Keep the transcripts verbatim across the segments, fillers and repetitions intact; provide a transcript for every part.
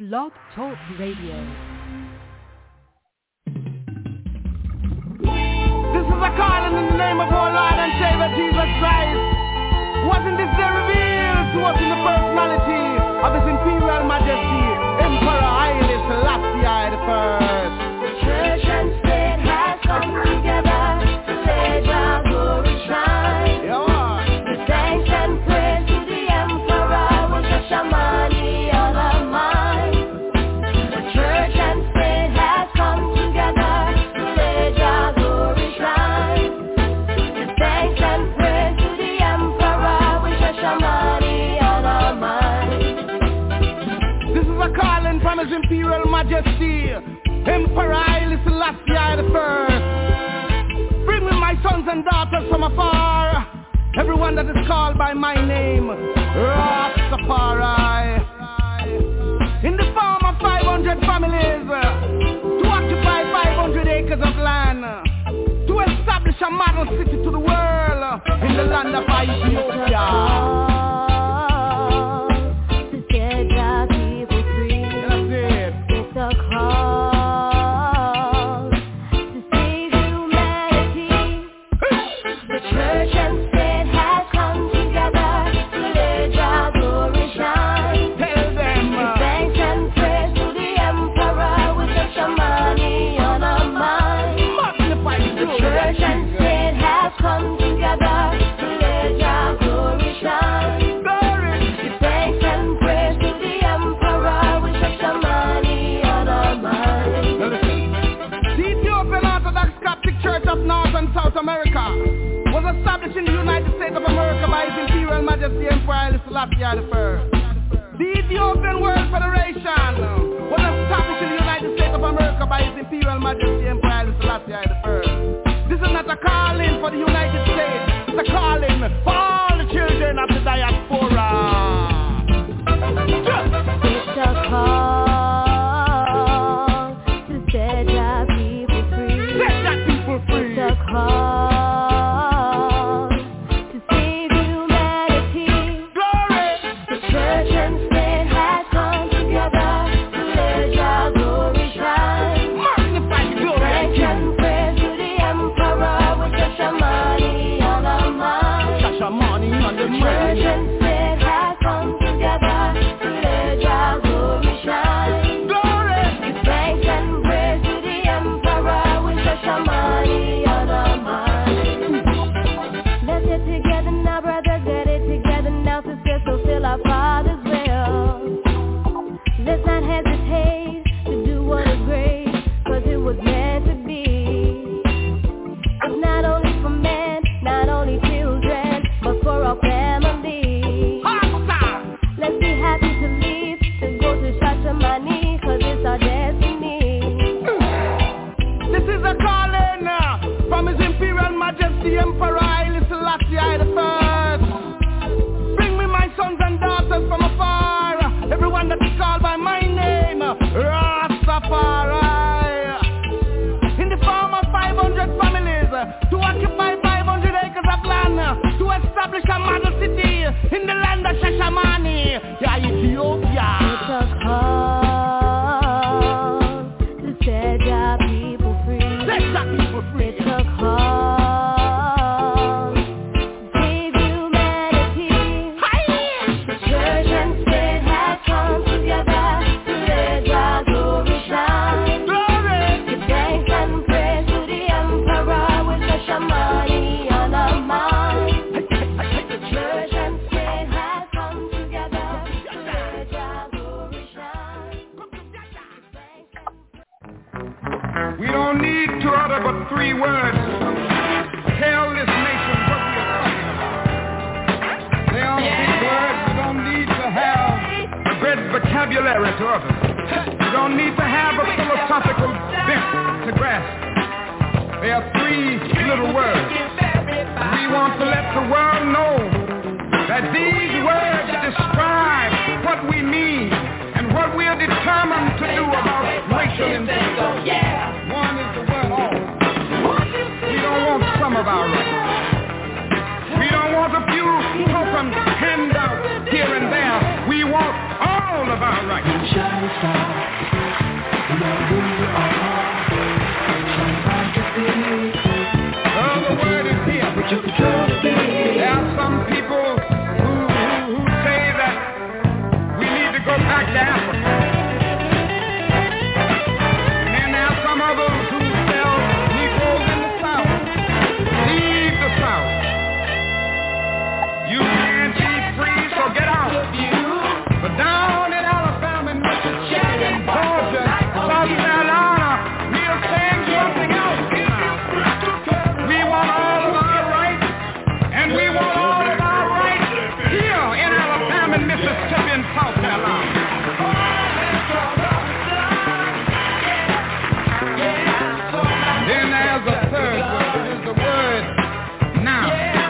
Blog Talk Radio. This is a calling in the name of our Lord and Savior Jesus Christ. Wasn't this day revealed to us in the personality of His Imperial Majesty, Emperor Haile Selassie the First? The church and state has come together to let our glory shine. Yeah. Give thanks and praise to the Emperor with the Shamani on our mind. The church and state has come together to let our glory shine. Give thanks and praise to the Emperor with the Shamani on our mind. This is a calling from His Imperial Majesty, Emperor Haile Selassie the First. Bring me my sons and daughters from afar, everyone that is called by my name, Rastafari. In the form of five hundred families, to occupy five hundred acres of land, to establish a model city to the world, in the land of Ethiopia. South America was established in the United States of America by His Imperial Majesty Emperor Haile Selassie the First. The Ethiopian World Federation was established in the United States of America by His Imperial Majesty Emperor Haile Selassie the First. This is not a calling for the United States, it's a calling for all the children of the diaspora. It's a call to set our people free. Set that people free. It's a call to save humanity. Glory. The church and state has come together to let our glory shine. Magnify the glory. Thanks and praise to the Emperor with the Shamani on our mind. Shashamani on the The church and state has come together to let our glory shine. Glory. Give thanks and praise to the Emperor with the Shamani on our mind. Let's get together now, brothers, get it together now, sisters, fulfill our Father's will. Let's not hesitate to do what is great, cause it was meant to be. It's not only for men, not only children, but for our family. Awesome. Let's be happy to leave, to go to Shashamani, cause it's our destiny. This is a calling uh, from His Imperial Majesty Emperor Haile Selassie the First. Bring me my sons and daughters from afar, everyone that is called by my name, Rastafari. In the form of five hundred families, to occupy five hundred acres of land, to establish a model city in the land of Shashamani, yeah, Ethiopia. It's a call to set our people free. Set that people free. It's a call to save humanity. The church and state have come together to let our glory shine. Glory. Give thanks and praise to the Emperor with the Shamani on our mind. The church and state have come together to let our glory shine. We don't need to utter but three words. Tell this nation what we are talking about. They are three words. We don't need to have a great vocabulary to utter. We don't need to have a philosophical bent to grasp. They are three little words. We want to let the world know that these words describe what we mean and what we are determined to do about racial injustice. One is the word all. We don't want some of our rights. We don't want a few tokens handed out here and there. We want all about right. Shine star, know who you are. Shine bright to see. Oh, the word is here. But you control the beat. There are some people who, who, who say that we need to go back to Africa. And then there are some others who sell Negroes in the South. Leave the South. You can't be free, so get out. But down in Alabama, Mississippi, Georgia, South Carolina, we are saying something else. We want all of our rights, and we want all of our rights here in Alabama, Mississippi, and South Carolina. Then there's a third word, is the word now.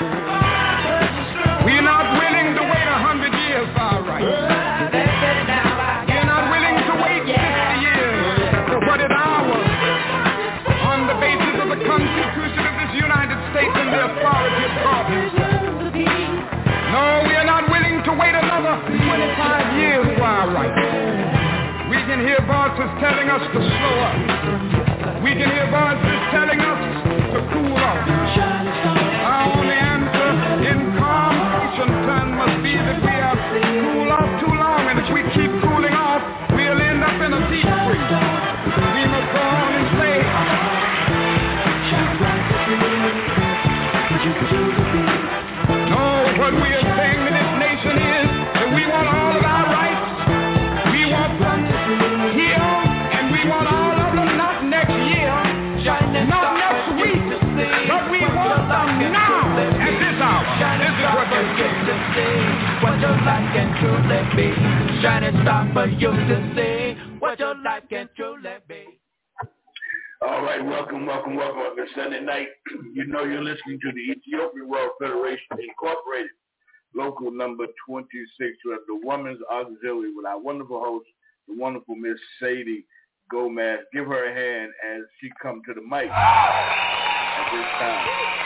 We're not willing to wait a hundred years for our rights. We're not willing to wait fifty years for what is ours on the basis of the Constitution of this United States and the authority of God himself. No, we are not willing to wait another twenty-five years for our rights. We can hear voices telling us to slow up. We can hear voices telling us to cool off. Our only answer in calm ocean time must be that we have cooled off too long, and if we keep cooling off, we'll end up in a deep freeze. We must go on and say, no, what we are saying to this nation is that we want all of our rights. We want them here, and we want all of them not next year, not next week, but we want them now at this hour. This is what they're saying. What your life can truly be. Shining star for you to see. What your life can truly be. All right, welcome, welcome, welcome on this Sunday night. You know you're listening to the Ethiopian World Federation Incorporated, local number twenty-six, the Women's Auxiliary, with our wonderful host, the wonderful Miss Sadie Gomez. Give her a hand as she comes to the mic at this time.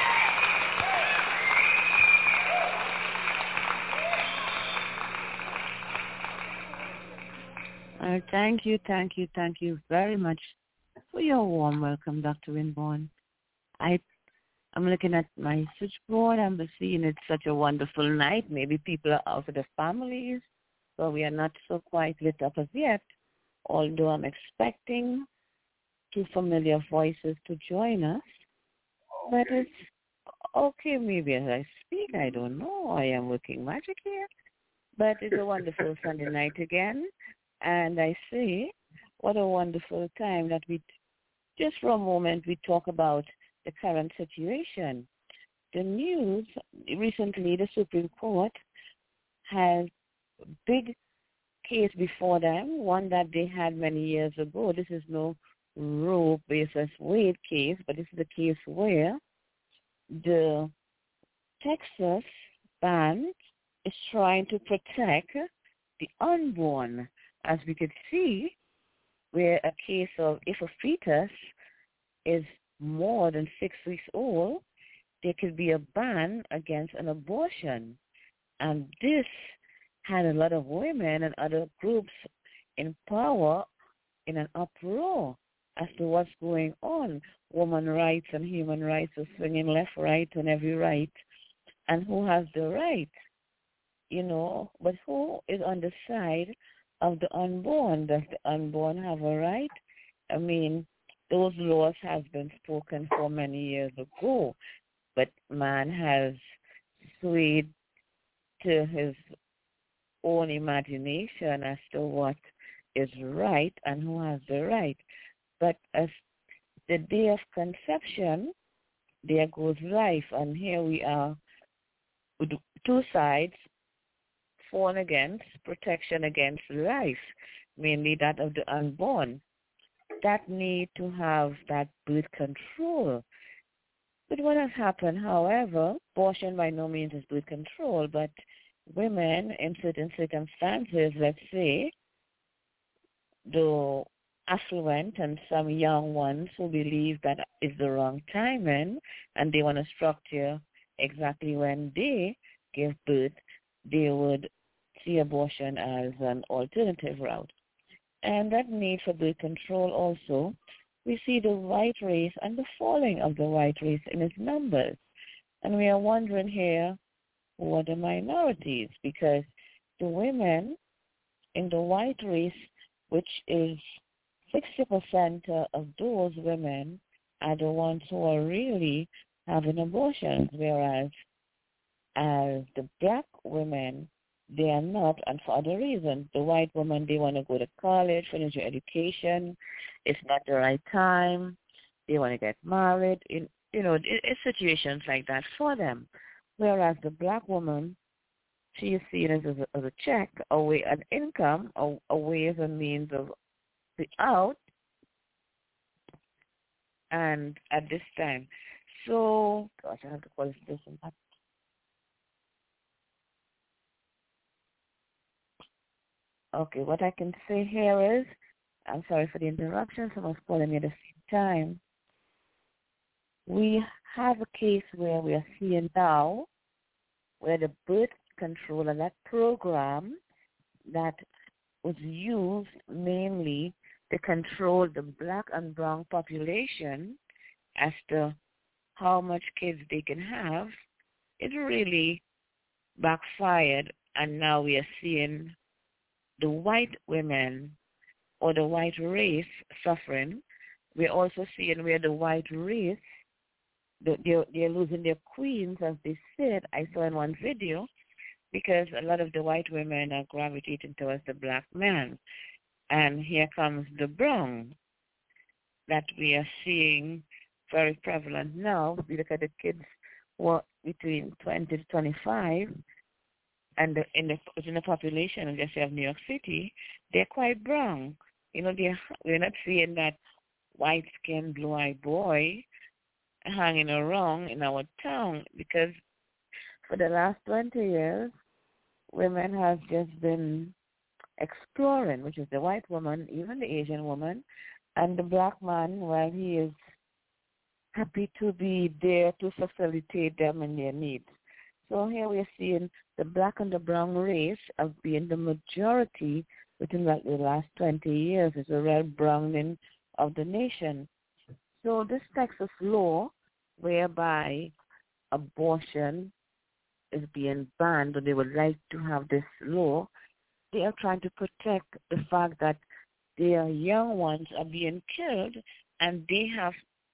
Uh, thank you, thank you, thank you very much for your warm welcome, Doctor Winborn. I, I'm looking at my switchboard. I'm seeing it's such a wonderful night. Maybe people are out with their families, so we are not so quite lit up as yet, although I'm expecting two familiar voices to join us. Okay. But it's okay maybe as I speak. I don't know. I am working magic here. But it's a wonderful Sunday night again. And I say, what a wonderful time that we, just for a moment, we talk about the current situation. The news, recently the Supreme Court has a big case before them, one that they had many years ago. This is no Roe versus Wade case, but this is a case where the Texas ban is trying to protect the unborn. As we could see, where a case of if a fetus is more than six weeks old, there could be a ban against an abortion. And this had a lot of women and other groups in power in an uproar as to what's going on. Women rights and human rights are swinging left, right, and every right. And who has the right? You know, but who is on the side of the unborn? Does the unborn have a right? I mean, those laws have been spoken for many years ago, but man has swayed to his own imagination as to what is right and who has the right. But as the day of conception, there goes life, and here we are with two sides for and against protection against life, mainly that of the unborn, that need to have that birth control. But what has happened, however, abortion by no means is birth control, but women in certain circumstances, let's say, the affluent and some young ones who believe that is the wrong timing and they want to structure exactly when they give birth, they would see abortion as an alternative route. And that need for birth control also, we see the white race and the falling of the white race in its numbers. And we are wondering here, who are the minorities? Because the women in the white race, which is sixty percent of those women, are the ones who are really having abortions, whereas as the black women, they are not, and for other reasons. The white women, they want to go to college, finish their education. It's not the right time. They want to get married. In, you know, it, it's situations like that for them. Whereas the black woman, she is seen as a, as a check, a way, an income, a, a way as a means of the out, and at this time. So, gosh, I have to call this person back. Okay, what I can say here is, I'm sorry for the interruption, someone's calling me at the same time. We have a case where we are seeing now where the birth control and that program that was used mainly to control the black and brown population as to how much kids they can have, it really backfired, and now we are seeing the white women or the white race suffering. We're also seeing where the white race, they're, they're losing their queens, as they said. I saw in one video, because a lot of the white women are gravitating towards the black man. And here comes the brown that we are seeing very prevalent now. We look at the kids who are between twenty to twenty-five, and the, in the in the population, let's say of New York City, they're quite brown. You know, they're, we're not seeing that white-skinned, blue-eyed boy hanging around in our town, because for the last twenty years, women have just been exploring, which is the white woman, even the Asian woman, and the black man, while he is happy to be there to facilitate them in their needs. So here we are seeing the black and the brown race of being the majority within like the last twenty years. It's a real browning of the nation. So this Texas law, whereby abortion is being banned, or they would like to have this law, they are trying to protect the fact that their young ones are being killed, and they have,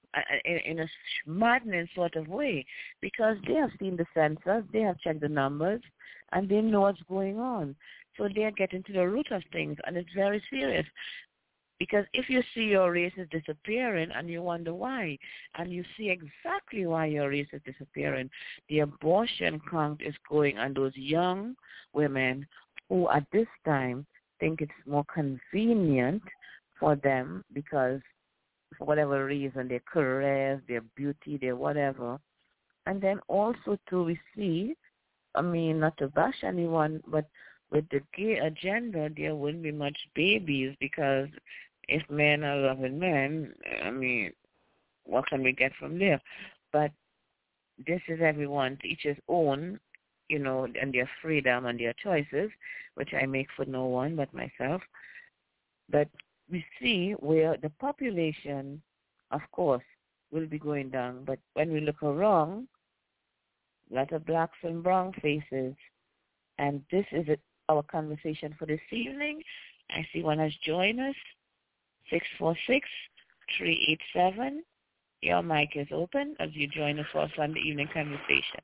in a maddening sort of way, because they have seen the census, they have checked the numbers, and they know what's going on. So they are getting to the root of things, and it's very serious. Because if you see your race is disappearing and you wonder why, and you see exactly why your race is disappearing, the abortion count is going on those young women who at this time think it's more convenient for them because for whatever reason, their careers, their beauty, their whatever. And then also too, we see, I mean, not to bash anyone, but with the gay agenda, there wouldn't be much babies, because if men are loving men, I mean, what can we get from there? But this is everyone to each his own, you know, and their freedom and their choices, which I make for no one but myself. But we see where the population, of course, will be going down. But when we look around, a lot of blacks and brown faces. And this is it, our conversation for this evening. I see one has joined us, six four six, three eight seven. Your mic is open as you join us for our Sunday evening conversation.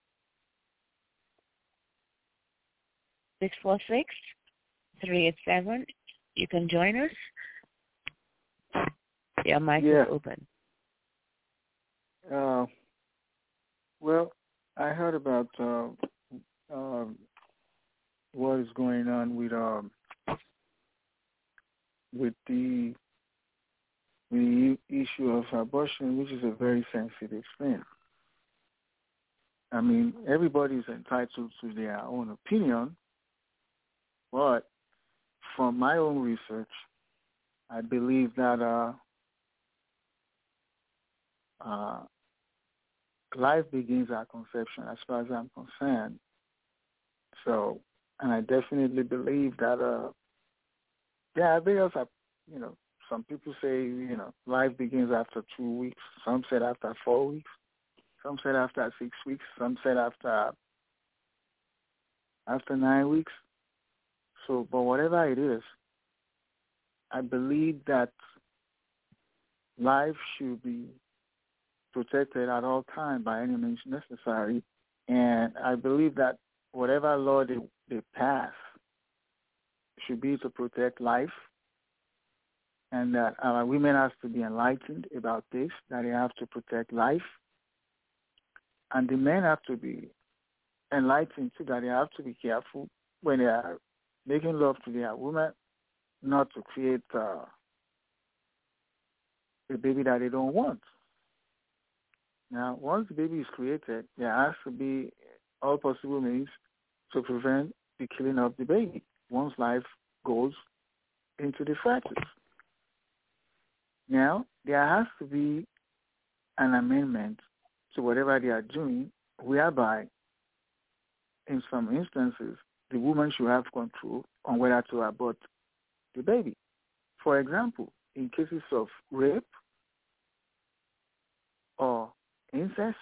six four six, three eight seven. You can join us. Your mic yeah. is open. Uh, well, I heard about uh, uh, what is going on with um, with the the issue of abortion, which is a very sensitive thing. I mean, everybody is entitled to their own opinion, but from my own research, I believe that uh, uh, life begins at conception, as far as I'm concerned. So And I definitely believe that, uh, yeah, because, I, you know, some people say, you know, life begins after two weeks. Some said after four weeks. Some said after six weeks. Some said after after nine weeks. So, but whatever it is, I believe that life should be protected at all times by any means necessary. And I believe that whatever law they, they pass should be to protect life, and that our women have to be enlightened about this, that they have to protect life. And the men have to be enlightened too, that they have to be careful when they are making love to their woman, not to create uh, a baby that they don't want. Now, once the baby is created, there has to be all possible means to prevent the killing of the baby once life goes into the fetus. Now, there has to be an amendment to whatever they are doing, whereby, in some instances, the woman should have control on whether to abort the baby. For example, in cases of rape or incest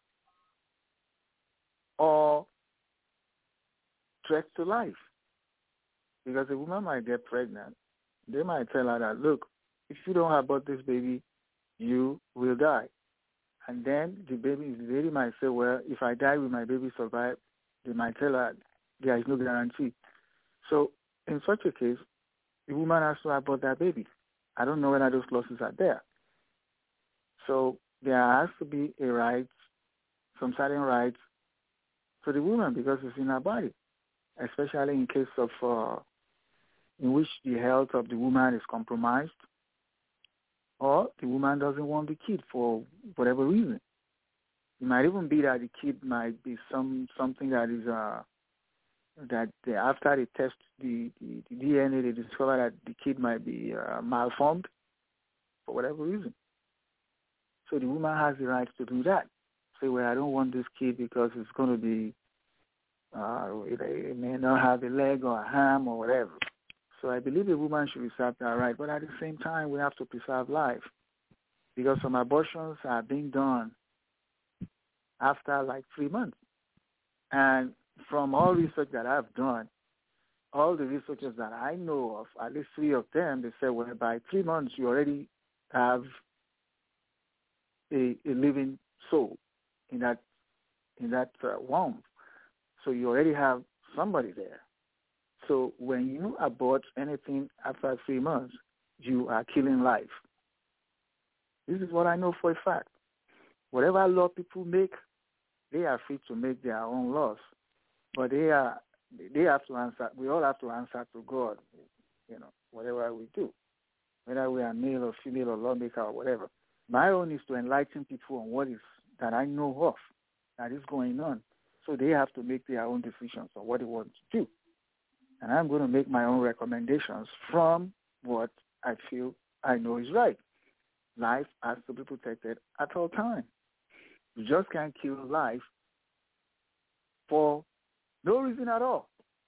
or threat to life. Because a woman might get pregnant, they might tell her that, look, if you don't abort this baby, you will die. And then the baby, the lady might say, well, if I die, will my baby survive? They might tell her there is no guarantee. So in such a case, the woman has to abort that baby. I don't know whether those clauses are there. So there has to be a right, some certain rights to the woman because it's in her body, especially in case of uh, in which the health of the woman is compromised, or the woman doesn't want the kid for whatever reason. It might even be that the kid might be some something that is uh, that they, after they test the, the, the D N A, they discover that the kid might be uh, malformed for whatever reason. So the woman has the right to do that. Say, well, I don't want this kid because it's going to be, uh, it, it may not have a leg or a arm or whatever. So I believe a woman should reserve that right. But at the same time, we have to preserve life because some abortions are being done after like three months. And from all research that I've done, all the researchers that I know of, at least three of them, they say, well, by three months, you already have a, a living soul in that in that uh, womb. So you already have somebody there. So when you abort anything after three months, you are killing life. This is what I know for a fact. Whatever law people make, they are free to make their own laws, but they are they have to answer. We all have to answer to God, you know, whatever we do, whether we are male or female or lawmaker or whatever. My own is to enlighten people on what is that I know of that is going on, so they have to make their own decisions on what they want to do, and I'm going to make my own recommendations from what I feel I know is right. Life has to be protected at all times. You just can't kill life for no reason at all.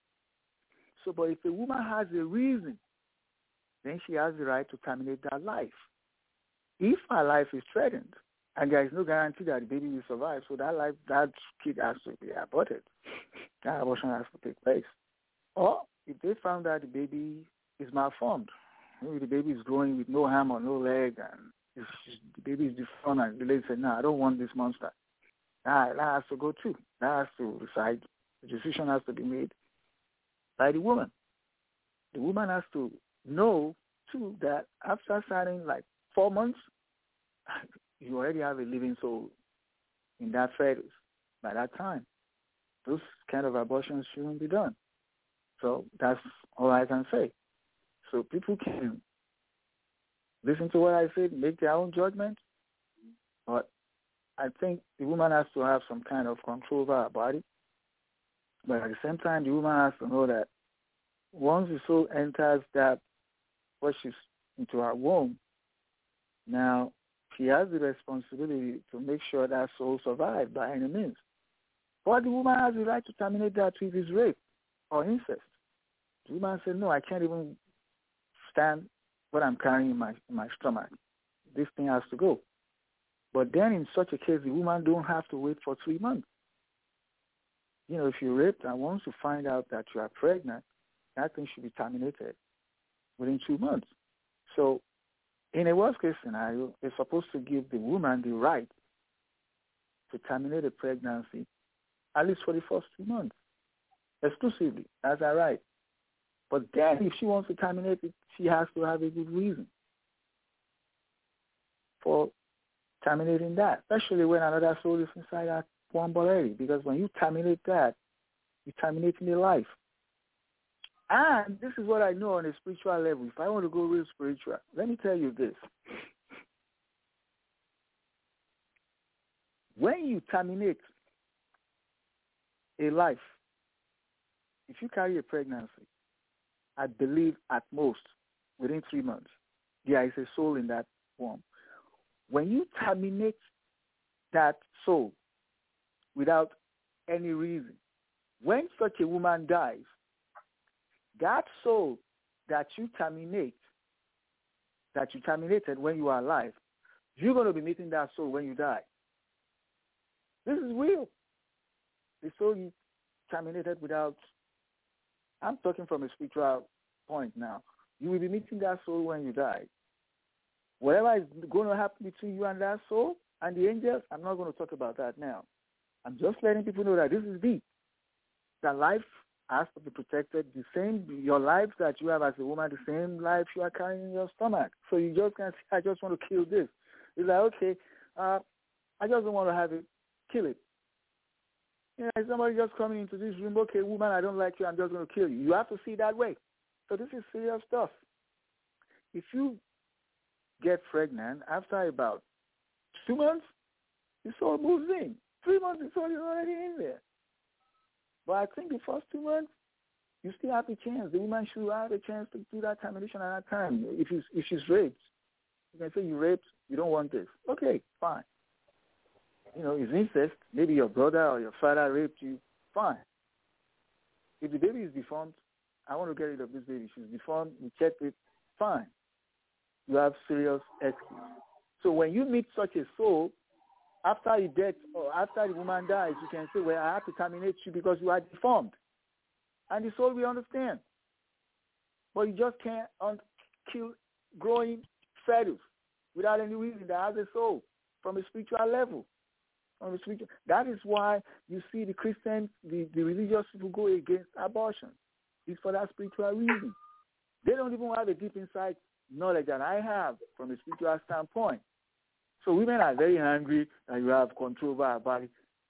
So, but if a woman has a reason, then she has the right to terminate that life. If her life is threatened, and there is no guarantee that the baby will survive, so that life, that kid has to be aborted. That abortion has to take place. Or if they found that the baby is malformed, maybe the baby is growing with no arm or no leg, and it's just, the baby is deformed, and the lady said, no, I don't want this monster. That, that has to go too. That has to decide. The decision has to be made by the woman. The woman has to know, too, that after starting like four months, you already have a living soul in that fetus by that time. Those kind of abortions shouldn't be done. So that's all I can say. So people can listen to what I said, make their own judgment, but I think the woman has to have some kind of control over her body. But at the same time, the woman has to know that once the soul enters that, what she's into her womb, now she has the responsibility to make sure that soul survives by any means. But the woman has the right to terminate that if it's rape or incest. The woman said, no, I can't even stand what I'm carrying in my, in my stomach. This thing has to go. But then in such a case, the woman don't have to wait for three months. You know, if you're raped and once you find out that you are pregnant, that thing should be terminated within two months. So in a worst-case scenario, it's supposed to give the woman the right to terminate a pregnancy at least for the first two months, exclusively, as a right. But then if she wants to terminate it, she has to have a good reason for terminating that, especially when another soul is inside that womb already. Because when you terminate that, you're terminating the life. And this is what I know on a spiritual level. If I want to go real spiritual, let me tell you this. When you terminate a life, if you carry a pregnancy, I believe at most within three months, there is a soul in that womb. When you terminate that soul without any reason, when such a woman dies, that soul that you terminate, that you terminated when you are alive, you're going to be meeting that soul when you die. This is real. The soul you terminated without, I'm talking from a spiritual point now. You will be meeting that soul when you die. Whatever is going to happen between you and that soul and the angels, I'm not going to talk about that now. I'm just letting people know that this is deep. That life has to be protected. The same, your life that you have as a woman, the same life you are carrying in your stomach. So you just can't say, I just want to kill this. It's like, okay, uh, I just don't want to have it, kill it. You know, somebody just coming into this room, okay, woman, I don't like you, I'm just going to kill you. You have to see that way. So this is serious stuff. If you get pregnant after about two months, the soul moves in. Three months, the soul is already in there. But I think the first two months, you still have a chance. The woman should have a chance to do that termination at that time. If she's, if she's raped, you can say you raped, you don't want this. Okay, fine. You know, it's incest. Maybe your brother or your father raped you. Fine. If the baby is deformed, I want to get rid of this baby. She's deformed. We check it. Fine. You have serious excuse. So when you meet such a soul, after the death or after the woman dies, you can say, well, I have to terminate you because you are deformed. And the soul will understand. But you just can't un- kill growing fetus without any reason that has a soul from a spiritual level. From a spiritual, that is why you see the Christians, the, the religious people go against abortion. It's for that spiritual reason. They don't even have a deep insight knowledge that I have from a spiritual standpoint. So women are very angry and you have control over our body.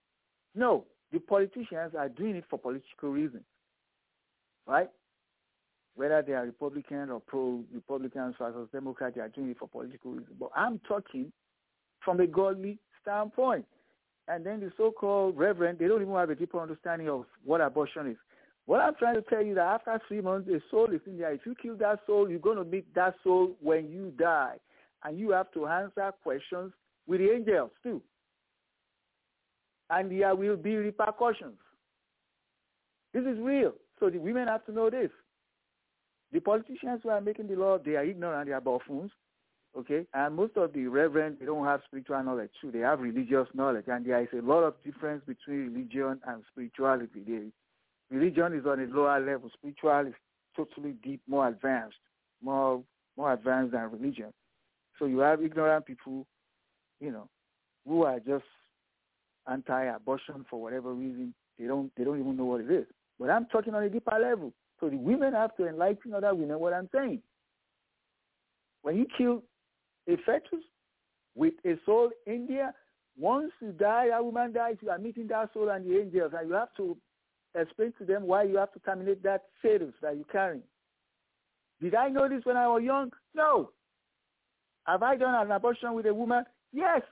No, the politicians are doing it for political reasons, right? Whether they are Republican or pro-Republicans versus Democrat, they are doing it for political reasons. But I'm talking from a godly standpoint. And then the so-called reverend, they don't even have a deeper understanding of what abortion is. What I'm trying to tell you is that after three months, a soul is in there. If you kill that soul, you're going to meet that soul when you die. And you have to answer questions with the angels too. And there will be repercussions. This is real. So the women have to know this. The politicians who are making the law, they are ignorant, they are buffoons. Okay? And most of the reverends, they don't have spiritual knowledge too. They have religious knowledge. And there is a lot of difference between religion and spirituality. They, religion is on a lower level. Spiritual is totally deep, more advanced, more more advanced than religion. So you have ignorant people, you know, who are just anti-abortion for whatever reason. They don't they don't even know what it is. But I'm talking on a deeper level. So the women have to enlighten other women what I'm saying. When you kill a fetus with a soul in there, once you die, that woman dies, you are meeting that soul and the angels, and you have to explain to them why you have to terminate that fetus that you're carrying. Did I know this when I was young? No. Have I done an abortion with a woman? Yes.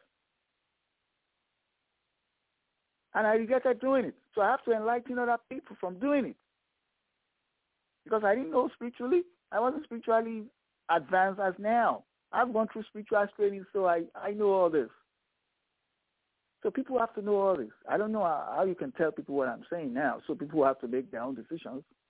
And I regretted doing it. So I have to enlighten other people from doing it. Because I didn't know spiritually. I wasn't spiritually advanced as now. I've gone through spiritual training, so I, I know all this. So people have to know all this. I don't know how, how you can tell people what I'm saying now. So people have to make their own decisions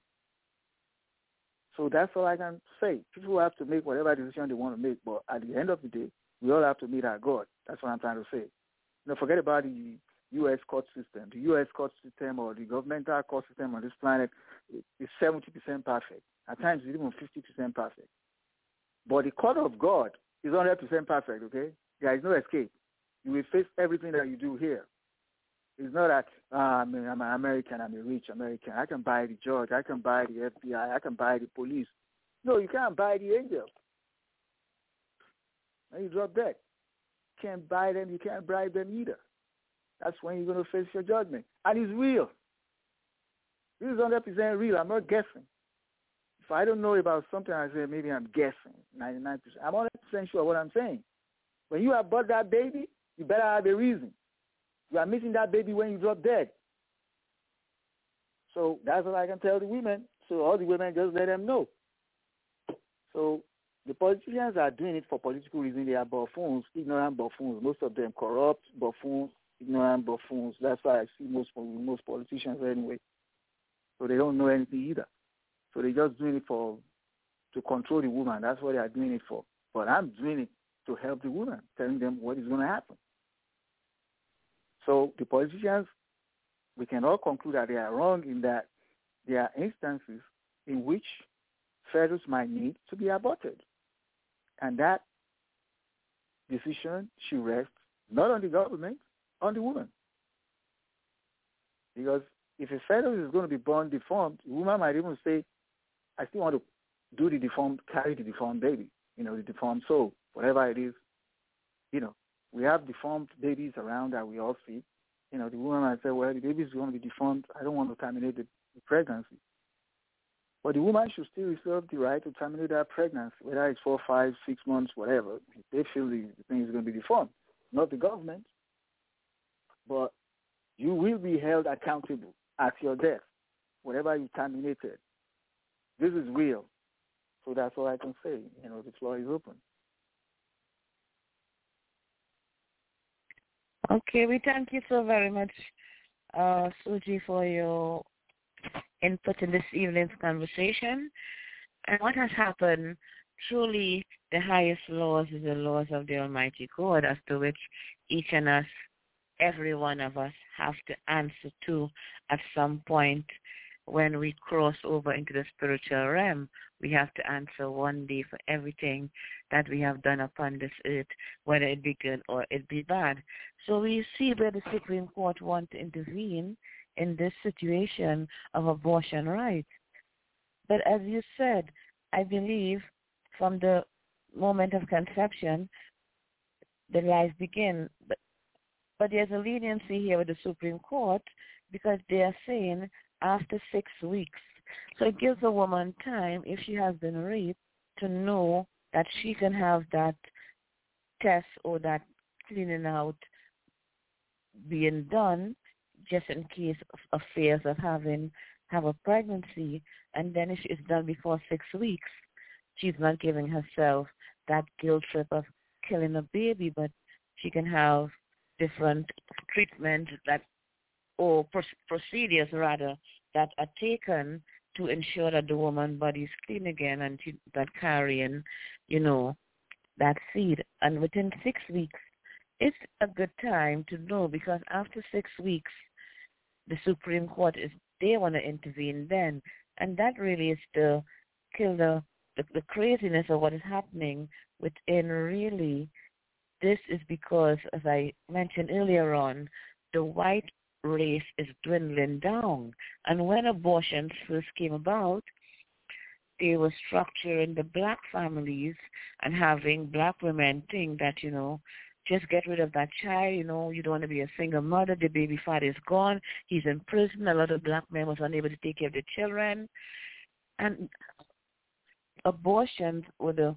So that's all I can say. People have to make whatever decision they want to make, but at the end of the day, we all have to meet our God. That's what I'm trying to say. You know, forget about the U S court system. The U S court system or the governmental court system on this planet is seventy percent perfect. At times, it's even fifty percent perfect. But the court of God is one hundred percent perfect, okay? There is no escape. You will face everything that you do here. It's not that uh, I'm, I'm an American, I'm a rich American. I can buy the judge, I can buy the F B I, I can buy the police. No, you can't buy the angel. When you drop dead, you can't buy them, you can't bribe them either. That's when you're going to face your judgment. And it's real. This is one hundred percent real. I'm not guessing. If I don't know about something, I say maybe I'm guessing, ninety-nine percent. I'm one hundred percent sure what I'm saying. When you abort that baby, you better have a reason. You are missing that baby when you drop dead. So that's what I can tell the women. So all the women, just let them know. So the politicians are doing it for political reasons. They are buffoons, ignorant buffoons. Most of them corrupt buffoons, ignorant buffoons. That's why I see most most politicians anyway. So they don't know anything either. So they're just doing it for to control the woman. That's what they are doing it for. But I'm doing it to help the woman, telling them what is going to happen. So the politicians, we can all conclude that they are wrong in that there are instances in which fetus might need to be aborted. And that decision should rest not on the government, on the woman. Because if a fetus is going to be born deformed, the woman might even say, I still want to do the deformed, carry the deformed baby, you know, the deformed soul, whatever it is. You know, we have deformed babies around that we all see. You know, the woman might say, well, the baby is going to be deformed. I don't want to terminate the, the pregnancy. But the woman should still reserve the right to terminate that pregnancy, whether it's four, five, six months, whatever. If they feel the, the thing is going to be deformed, not the government. But you will be held accountable at your death, whatever you terminated. This is real. So that's all I can say. You know, the floor is open. Okay, we thank you so very much, uh, Suji, for your input in this evening's conversation. And what has happened, truly the highest laws is the laws of the Almighty God, as to which each and us, every one of us, have to answer to at some point. When we cross over into the spiritual realm, we have to answer one day for everything that we have done upon this earth, whether it be good or it be bad. So we see where the Supreme Court wants to intervene in this situation of abortion rights. But as you said, I believe from the moment of conception, the life begins. But, but there's a leniency here with the Supreme Court because they are saying after six weeks. So it gives a woman time, if she has been raped, to know that she can have that test or that cleaning out being done just in case of fears of having have a pregnancy. And then if it's done before six weeks, she's not giving herself that guilt trip of killing a baby, but she can have different treatment that or procedures rather that are taken to ensure that the woman's body is clean again and she, that carrying, you know, that seed. And within six weeks, it's a good time to know, because after six weeks, the Supreme Court is they want to intervene then, and that really is to kill the, the the craziness of what is happening within. Really, this is because, as I mentioned earlier on, the white race is dwindling down. And when abortions first came about, they were structuring the black families and having black women think that, you know, just get rid of that child, you know, you don't want to be a single mother, the baby father is gone, he's in prison, a lot of black men was unable to take care of the children. And abortions were the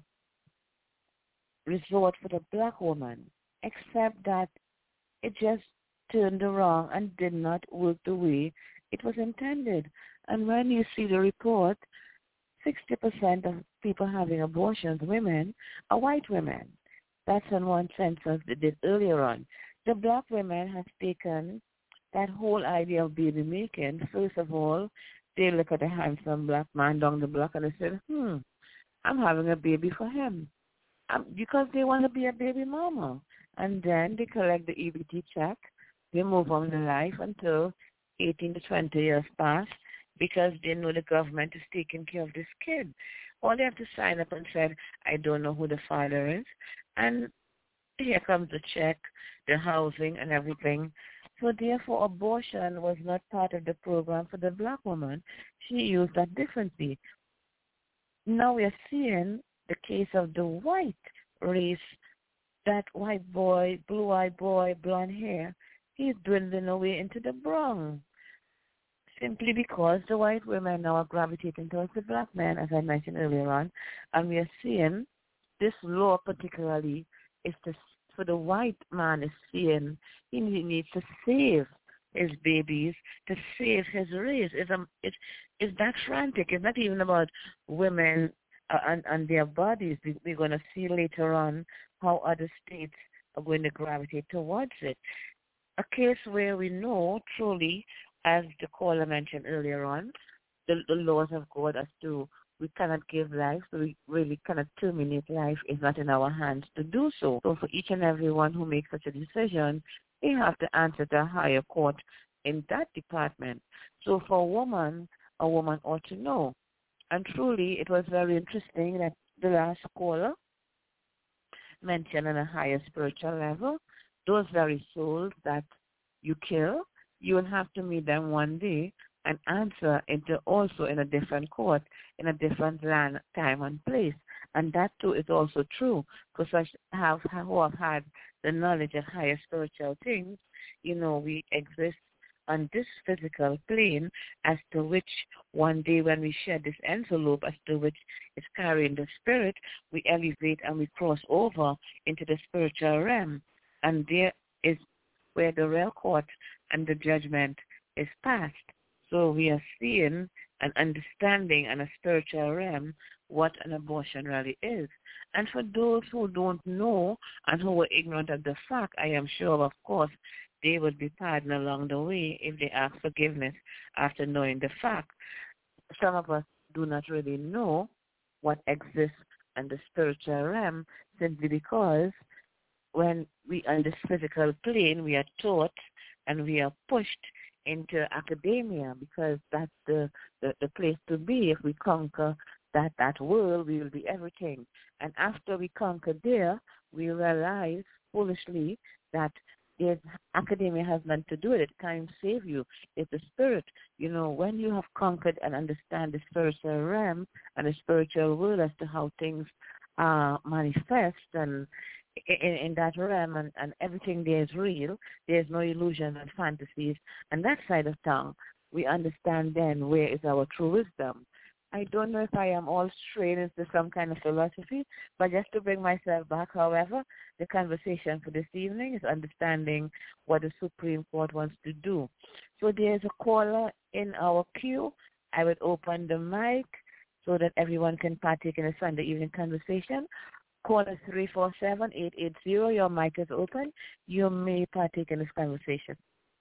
resort for the black woman, except that it just turned around and did not work the way it was intended. And when you see the report, sixty percent of people having abortions, women, are white women. That's in one census they did earlier on. The black women have taken that whole idea of baby making. First of all, they look at a handsome black man down the block and they say, hmm, I'm having a baby for him. Um, because they want to be a baby mama. And then they collect the E B T check. They move on in life until eighteen to twenty years pass because they know the government is taking care of this kid. Or they have to sign up and say, I don't know who the father is. And here comes the check, the housing, and everything. So therefore, abortion was not part of the program for the black woman. She used that differently. Now we are seeing the case of the white race, that white boy, blue-eyed boy, blonde hair, he's dwindling away into the brown. Simply because the white women now are gravitating towards the black men, as I mentioned earlier on, and we are seeing this law particularly is to, for the white man is seeing he needs to save his babies, to save his race. It's, um, it's, it's that frantic. It's not even about women uh, and, and their bodies. We, we're going to see later on how other states are going to gravitate towards it. A case where we know truly, as the caller mentioned earlier on, the, the laws of God as to we cannot give life, so we really cannot terminate life. It's not in our hands to do so. So for each and every one who makes such a decision, they have to answer to a higher court in that department. So for a woman, a woman ought to know. And truly, it was very interesting that the last caller mentioned on a higher spiritual level, those very souls that you kill, you will have to meet them one day and answer into also in a different court, in a different land, time, and place. And that too is also true, because I have who have had the knowledge of higher spiritual things. You know, we exist on this physical plane, as to which one day when we share this envelope, as to which is carrying the spirit, we elevate and we cross over into the spiritual realm. And there is where the real court and the judgment is passed. So we are seeing and understanding in a spiritual realm what an abortion really is. And for those who don't know and who were ignorant of the fact, I am sure, of course, they would be pardoned along the way if they ask forgiveness after knowing the fact. Some of us do not really know what exists in the spiritual realm simply because when we are in this physical plane, we are taught and we are pushed into academia because that's the, the, the place to be. If we conquer that, that world, we will be everything. And after we conquer there, we realize foolishly that if academia has nothing to do with it, it can't save you. It's the spirit. You know, when you have conquered and understand the spiritual realm and the spiritual world as to how things uh, manifest and In, in that realm and, and everything there is real, there's no illusion and fantasies. And that side of town, we understand then where is our true wisdom. I don't know if I am all straying into some kind of philosophy, but just to bring myself back, however, the conversation for this evening is understanding what the Supreme Court wants to do. So there's a caller in our queue. I would open the mic so that everyone can partake in a Sunday evening conversation. Caller three four seven, eight eight zero, your mic is open. You may partake in this conversation.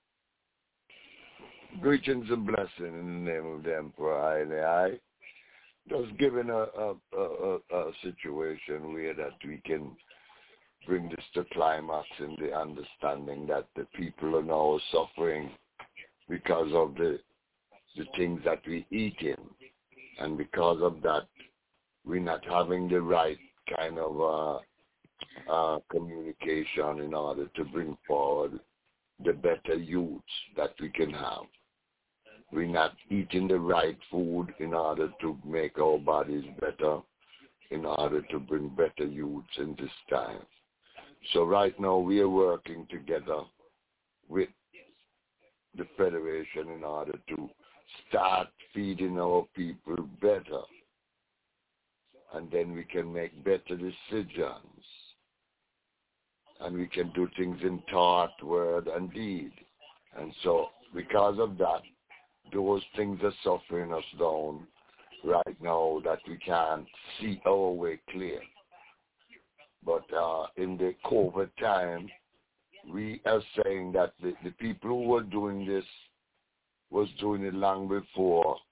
Greetings and blessing in the name of the Emperor I. I just given a, a, a, a situation where that we can bring this to climax in the understanding that the people are now suffering because of the the things that we eat in. And because of that, we're not having the right kind of uh, uh, communication in order to bring forward the better youths that we can have. We're not eating the right food in order to make our bodies better, in order to bring better youths in this time. So right now we are working together with the Federation in order to start feeding our people better. And then we can make better decisions. And we can do things in thought, word, and deed. And so because of that, those things are suffering us down right now that we can't see our way clear. But uh, in the COVID time, we are saying that the, the people who were doing this was doing it long before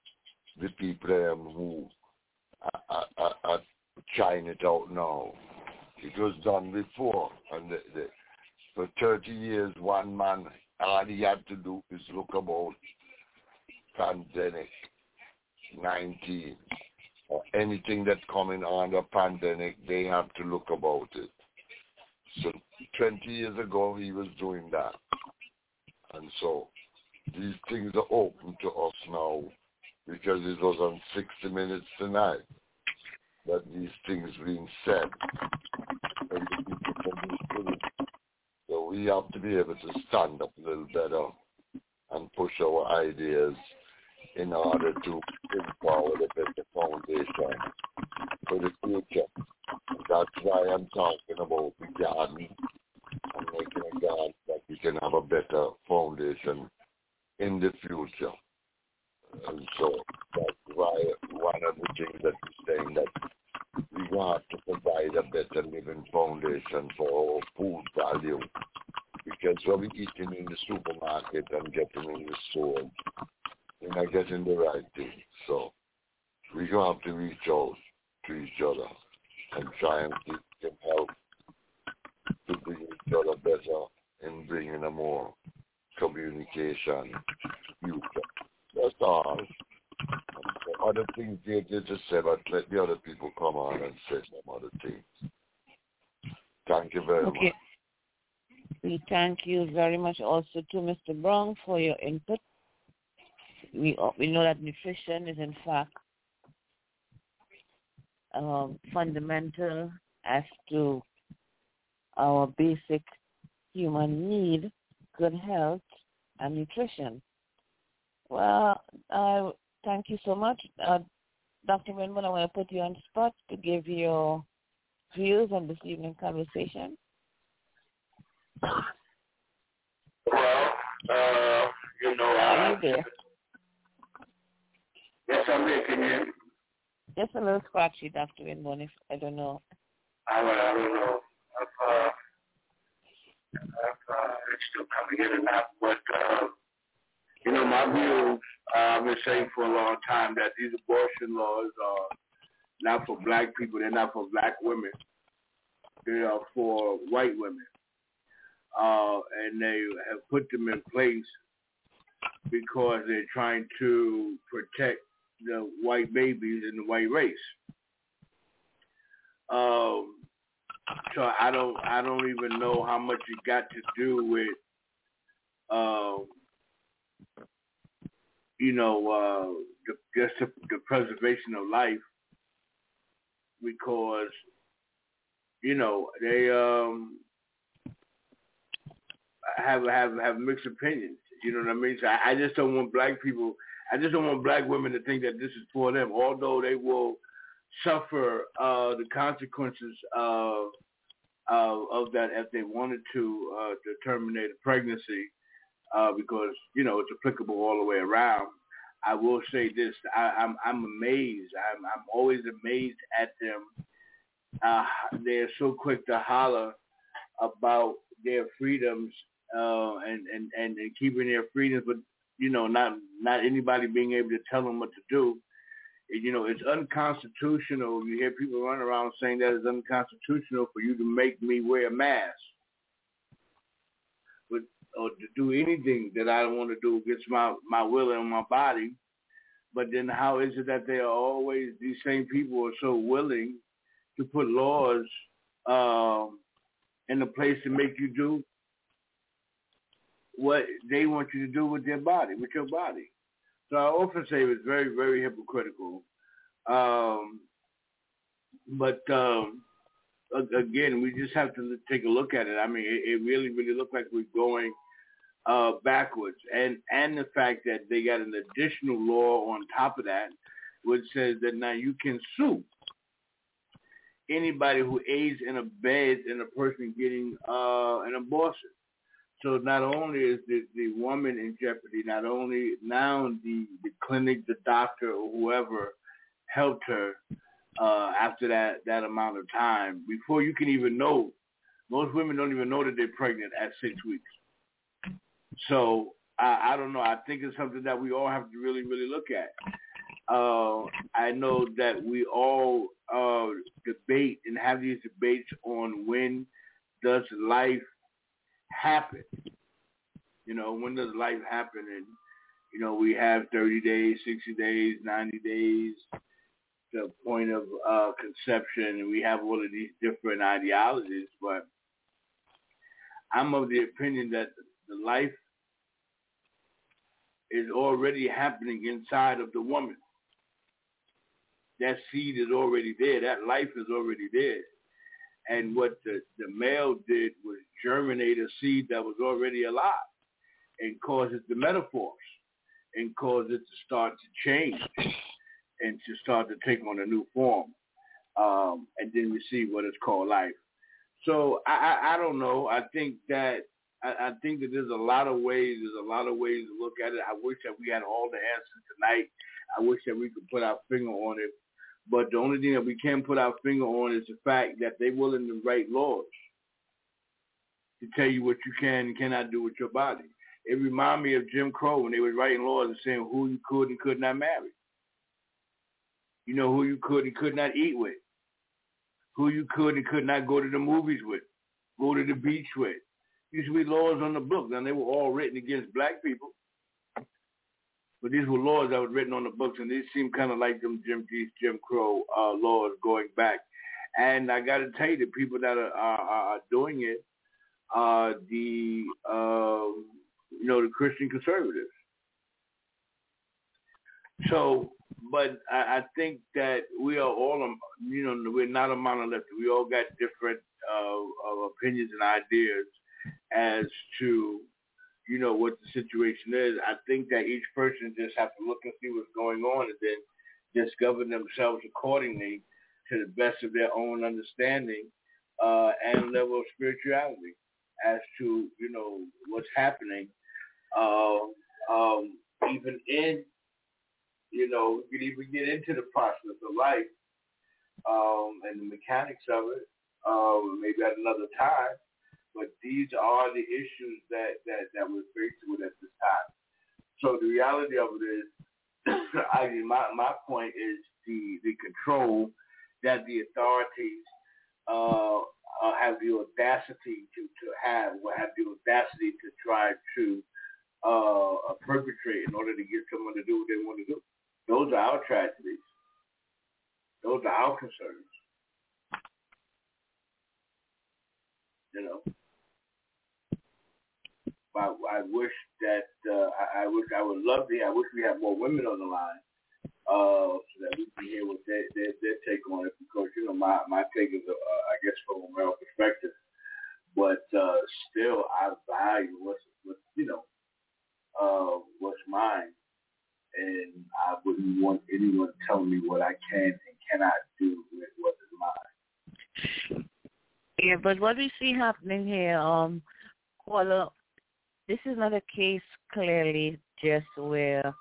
the people um, who are, are, are trying it out now. It was done before, and the, the, for thirty years, one man, all he had to do is look about pandemic nineteen or anything that's coming on the pandemic, they have to look about it. So twenty years ago, he was doing that. And so these things are open to us now because it was on sixty minutes tonight that these things being said. And the people can be. So we have to be able to stand up a little better and push our ideas in order to bring forward a better foundation for the future. And that's why I'm talking about the garden and making a garden that we can have a better foundation in the future. And so that's why one of the things that we're saying that we have to provide a better living foundation for our food value. Because when we eating in the supermarket and getting in the store, we're not getting the right thing. So we have to reach out to each other and try and keep them help to bring each other better in bringing a more communication future. That's all. And other things they, they just say, but let the other people come on and say some other things. Thank you very okay. much. We thank you very much also to Mister Brown for your input. We we know that nutrition is in fact um, fundamental as to our basic human need, good health and nutrition. Well, uh, thank you so much. Uh, Doctor Winwood, I want to put you on the spot to give your views on this evening conversation. Well, uh, you know, I... Are you there? Yes, I'm there. Can you hear me? Just a little scratchy, Doctor Winwood, if I don't know. I, I don't know. I've, uh, I've, uh, it's still coming in and out. But, uh, you know, my views, uh, I've been saying for a long time that these abortion laws are not for black people. They're not for black women. They are for white women. Uh, and they have put them in place because they're trying to protect the white babies in the white race. Um, so I don't, I don't even know how much it got to do with, um, you know, uh, the, just the, the preservation of life, because, you know, they um, have have have mixed opinions. You know what I mean? So I, I just don't want black people. I just don't want black women to think that this is for them, although they will suffer uh, the consequences of, uh, of that if they wanted to, uh, to terminate a pregnancy, uh, because, you know, it's applicable all the way around. I will say this. I, I'm, I'm amazed. I'm, I'm always amazed at them. Uh, they're so quick to holler about their freedoms uh, and, and, and, and keeping their freedoms, but, you know, not not anybody being able to tell them what to do. And, you know, it's unconstitutional. You hear people run around saying that it's unconstitutional for you to make me wear a mask, but or to do anything that I don't want to do against my, my will and my body. But then how is it that they are always, these same people are so willing to put laws um, in a place to make you do what they want you to do with their body, with your body. So I often say it's very, very hypocritical. Um, but um, again, we just have to take a look at it. I mean, it, it really, really looks like we're going uh, backwards. And, and the fact that they got an additional law on top of that, which says that now you can sue anybody who aids and abets in a person getting uh, an abortion. So not only is the, the woman in jeopardy, not only now the, the clinic, the doctor, or whoever helped her uh, after that, that amount of time, before you can even know, most women don't even know that they're pregnant at six weeks. So I, I don't know. I think it's something that we all have to really, really look at. uh, I know that we all uh, debate and have these debates on when does life happen. You know, when does life happen? And, you know, we have thirty days, sixty days, ninety days, the point of uh, conception, and we have all of these different ideologies. But I'm of the opinion that the life is already happening inside of the woman. That seed is already there. That life is already there. And what the, the male did was germinate a seed that was already alive and cause it to metamorphose and cause it to start to change and to start to take on a new form, um, and then receive what is called life. So I, I, I don't know. I think that I, I think that there's a lot of ways. There's a lot of ways to look at it. I wish that we had all the answers tonight. I wish that we could put our finger on it. But the only thing that we can put our finger on is the fact that they're willing to write laws to tell you what you can and cannot do with your body. It reminded me of Jim Crow when they were writing laws and saying who you could and could not marry. You know, who you could and could not eat with. Who you could and could not go to the movies with. Go to the beach with. These were laws on the book. Now, they were all written against black people. But these were laws that were written on the books, and these seem kind of like them Jim, these Jim Crow uh, laws going back. And I got to tell you, the people that are, are, are doing it are the, uh, you know, the Christian conservatives. So, but I, I think that we are all, you know, we're not a monolith. We all got different uh, opinions and ideas as to, you know, what the situation is. I think that each person just have to look and see what's going on and then just govern themselves accordingly to the best of their own understanding uh, and level of spirituality as to, you know, what's happening. Uh, um, even in, you know, you can even get into the process of life um, and the mechanics of it, uh, maybe at another time. But these are the issues that, that, that we're faced with at this time. So the reality of it is, I mean, my, my point is the, the control that the authorities uh, uh, have the audacity to, to have, or have the audacity to try to uh, perpetrate in order to get someone to do what they want to do. Those are our tragedies. Those are our concerns. You know. I, I wish that uh, I, I wish I would love to. I wish we had more women on the line uh, so that we can hear what they, their, their take on it. Because you know, my, my take is, uh, I guess, from a male perspective. But uh, still, I value what's, what you know, uh, what's mine, and I wouldn't want anyone telling me what I can and cannot do with what is mine. Yeah, but what we see happening here, um, Paula. This is not a case clearly just where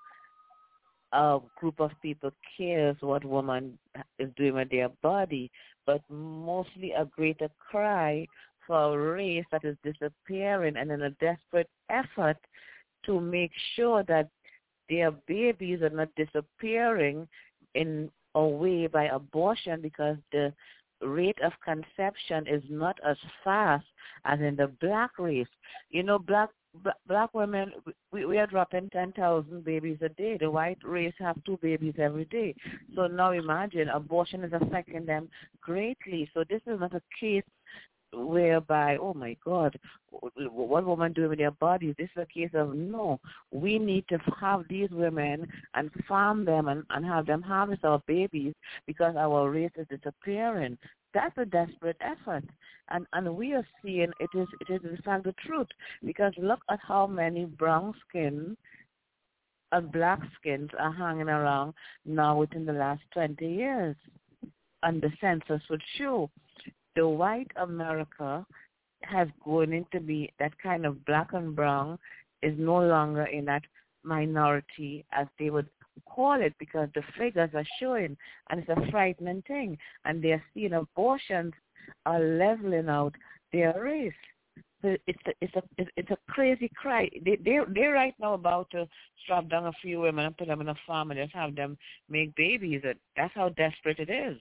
a group of people cares what woman is doing with their body, but mostly a greater cry for a race that is disappearing and in a desperate effort to make sure that their babies are not disappearing in a way by abortion because the rate of conception is not as fast as in the black race. You know, black Black women, we, we are dropping ten thousand babies a day. The white race have two babies every day. So now imagine abortion is affecting them greatly. So this is not a case whereby, oh my God, what women do with their bodies. This is a case of, no, we need to have these women and farm them and, and have them harvest our babies because our race is disappearing. That's a desperate effort. And and we are seeing it is it is in fact the truth. Because look at how many brown skin and black skins are hanging around now within the last twenty years. And the census would show the white America has grown into be that kind of black and brown is no longer in that minority as they would call it, because the figures are showing, and it's a frightening thing. And they're seeing abortions are leveling out their race. So it's a, it's a it's a crazy cry. They they they're right now about to strap down a few women and put them in a farm and just have them make babies. That's how desperate it is.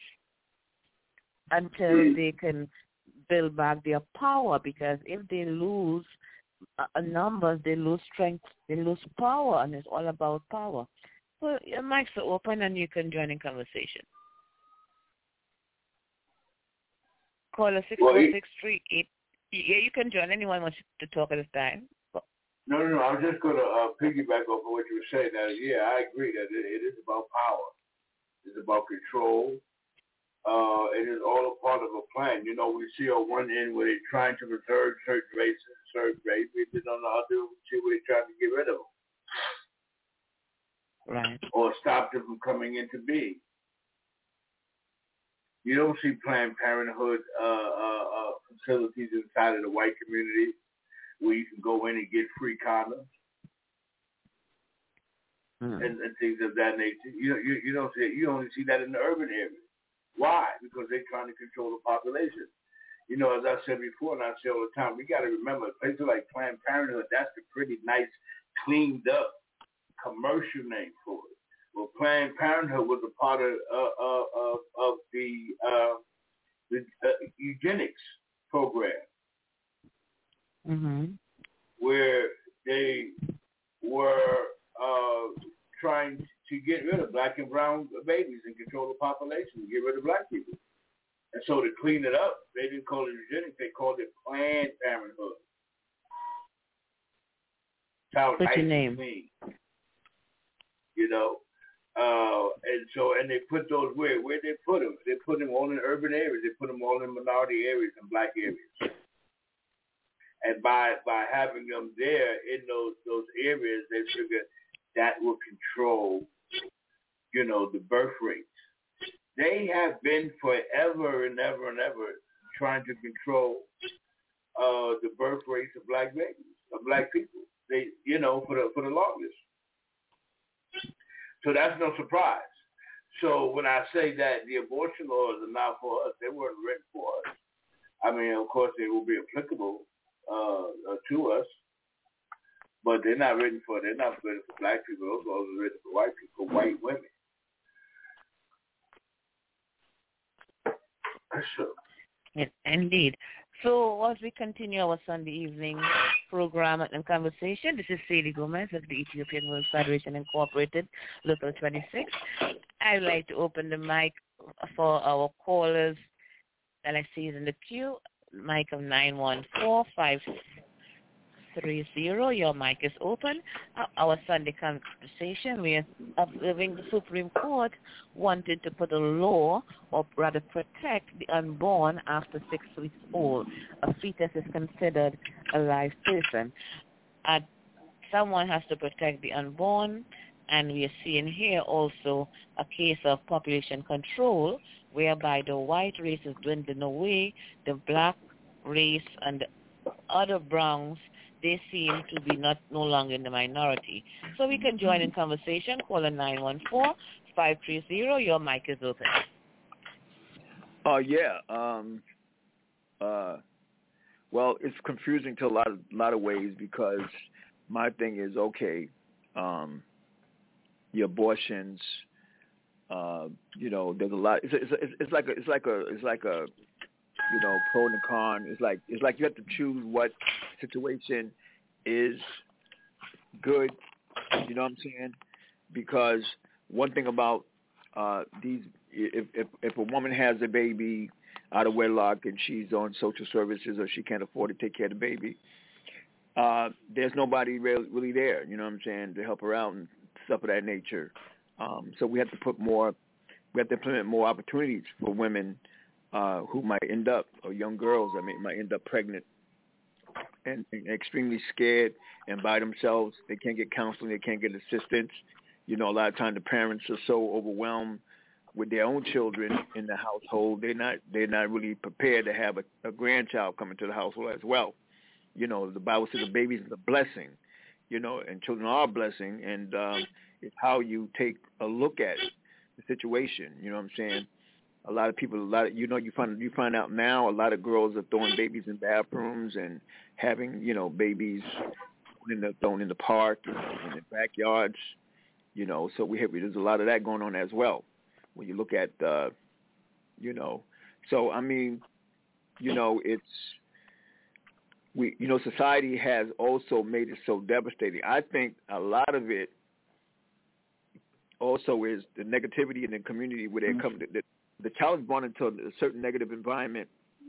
Until they can build back their power, because if they lose uh, numbers, they lose strength, they lose power, and it's all about power. So your mics are open and you can join in conversation. Call us six four six three eight. Yeah, you can join. Anyone wants to talk at this time. No, no, no. I was just going to uh, piggyback off of what you were saying. Now, yeah, I agree that it, it is about power. It's about control. Uh, it is all a part of a plan. You know, we see on one end where they're trying to preserve certain races, certain races, and on the other, we see where they're trying to get rid of them. Right. Or stop them from coming into being. You don't see Planned Parenthood uh, uh, uh, facilities inside of the white community where you can go in and get free condoms mm. and, and things of that nature. You, you you don't see it. You only see that in the urban areas. Why? Because they're trying to control the population. You know, as I said before, and I say all the time, we got to remember places like Planned Parenthood. That's a pretty nice, cleaned up commercial name for it. Well, Planned Parenthood was a part of uh, uh, of, of the uh, the uh, eugenics program, mm-hmm. where they were uh, trying to get rid of black and brown babies and control the population, get rid of black people. And so to clean it up, they didn't call it eugenics; they called it Planned Parenthood. How What's nice your name? Clean. You know. Uh, and so, and they put those where? Where they put them? They put them all in urban areas. They put them all in minority areas and black areas. And by by having them there in those those areas, they figured that will control, you know, the birth rates. They have been forever and ever and ever trying to control uh, the birth rates of black babies, of black people. They, you know, for the for the longest. So that's no surprise. So when I say that the abortion laws are not for us, they weren't written for us. I mean, of course, they will be applicable uh, uh, to us, but they're not written for. They're not written for black people. Those laws are written for white people, for white women. So. Yes, indeed. So as we continue our Sunday evening program and conversation, this is Sadie Gomez of the Ethiopian World Federation Incorporated, Local twenty-six. I'd like to open the mic for our callers that I see is in the queue. Mic of nine one four, five three zero. Your mic is open. Uh, our Sunday conversation, we are observing the Supreme Court wanted to put a law, or rather protect the unborn after six weeks old. A fetus is considered a live person. Uh, someone has to protect the unborn, and we are seeing here also a case of population control, whereby the white race is dwindling away, the black race and the other browns, they seem to be not no longer in the minority. So we can join in conversation. Call a nine one four, five three zero. Your mic is open. Oh, uh, yeah. Um, uh, well, it's confusing to a lot of, lot of ways, because my thing is, okay, um, the abortions, uh, you know, there's a lot. It's, it's, it's like a, it's like a, it's like a, you know, pro and con. It's like it's like you have to choose what situation is good. You know what I'm saying? Because one thing about uh, these, if, if if a woman has a baby out of wedlock and she's on social services or she can't afford to take care of the baby, uh, there's nobody really, really there. You know what I'm saying, to help her out and stuff of that nature. Um, so we have to put more, we have to implement more opportunities for women Uh, who might end up, or young girls, I mean, might end up pregnant and, and extremely scared and by themselves. They can't get counseling. They can't get assistance. You know, a lot of times the parents are so overwhelmed with their own children in the household. They're not, they're not really prepared to have a, a grandchild come into the household as well. You know, the Bible says a baby is a blessing, you know, and children are a blessing. And um, it's how you take a look at the situation. You know what I'm saying? A lot of people, a lot of, you know, you find you find out now a lot of girls are throwing babies in bathrooms and having, you know, babies in the, thrown in the park and in the backyards, you know. So we have there's a lot of that going on as well. When you look at, uh, you know, so I mean, you know, it's we, you know, society has also made it so devastating. I think a lot of it also is the negativity in the community where they come. The, the child is born into a certain negative environment.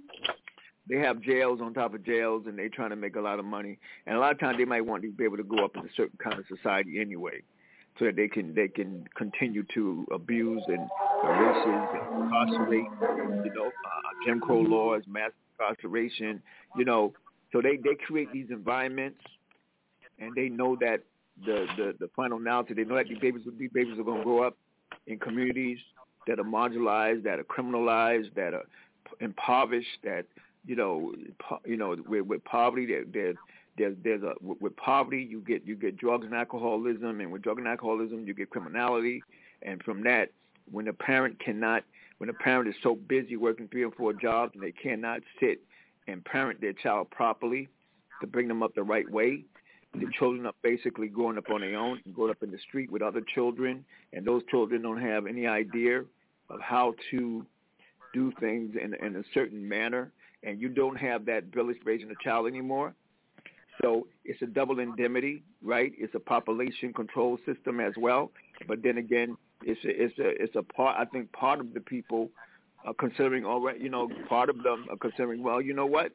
They have jails on top of jails, and they're trying to make a lot of money. And a lot of times they might want to be able to grow up in a certain kind of society anyway, so that they can they can continue to abuse and uh, races and incarcerate, you know, uh, Jim Crow laws, mass incarceration, you know. So they, they create these environments, and they know that the, the, the final analysis, they know that these babies these babies are going to grow up in communities that are marginalized, that are criminalized, that are impoverished, that you know, po- you know, with, with poverty, there, there, there's there's a with, with poverty you get you get drugs and alcoholism, and with drug and alcoholism you get criminality, and from that, when a parent cannot, when a parent is so busy working three or four jobs and they cannot sit and parent their child properly to bring them up the right way, the children are basically growing up on their own and growing up in the street with other children, and those children don't have any idea of how to do things in, in a certain manner, and you don't have that village raising a child anymore. So it's a double indemnity, right? It's a population control system as well. But then again, it's a, it's a, it's a part, I think part of the people are considering, all right, you know, part of them are considering, well, you know what?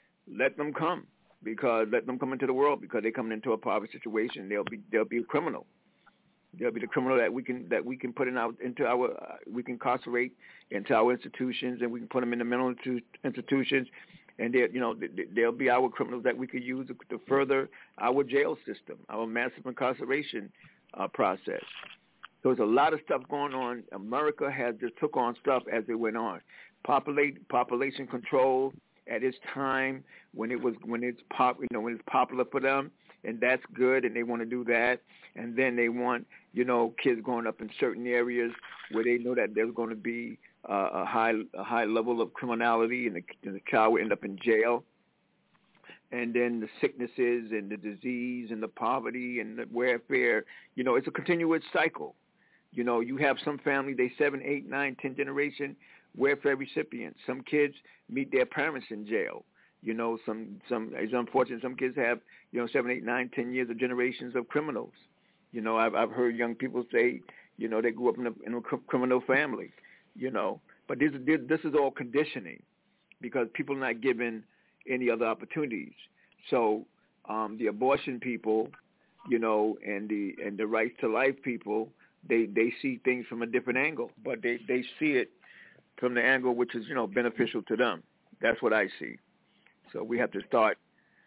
Let them come, because let them come into the world, because they're coming into a poverty situation. They'll be, they'll be a criminal. They'll be the criminal that we can that we can put in our into our uh, we can incarcerate into our institutions, and we can put them in the mental institutions, and they you know they'll be our criminals that we could use to, to further our jail system, our massive incarceration uh, process. So there's a lot of stuff going on. America has just took on stuff as it went on. Populate population control at its time when it was when it's pop you know when it's popular for them, and that's good, and they want to do that. And then they want, you know, kids growing up in certain areas where they know that there's going to be uh, a high a high level of criminality, and the, and the child will end up in jail. And then the sicknesses and the disease and the poverty and the welfare, you know, it's a continuous cycle. You know, you have some family, they seven, eight, nine, ten generation welfare recipients. Some kids meet their parents in jail. You know, some some it's unfortunate. Some kids have, you know, seven, eight, nine, ten years of generations of criminals. You know, I've I've heard young people say, you know, they grew up in a, in a criminal family. You know, but this this is all conditioning, because people are not given any other opportunities. So um, the abortion people, you know, and the and the rights to life people, they they see things from a different angle, but they they see it from the angle which is, you know, beneficial to them. That's what I see. So we have to start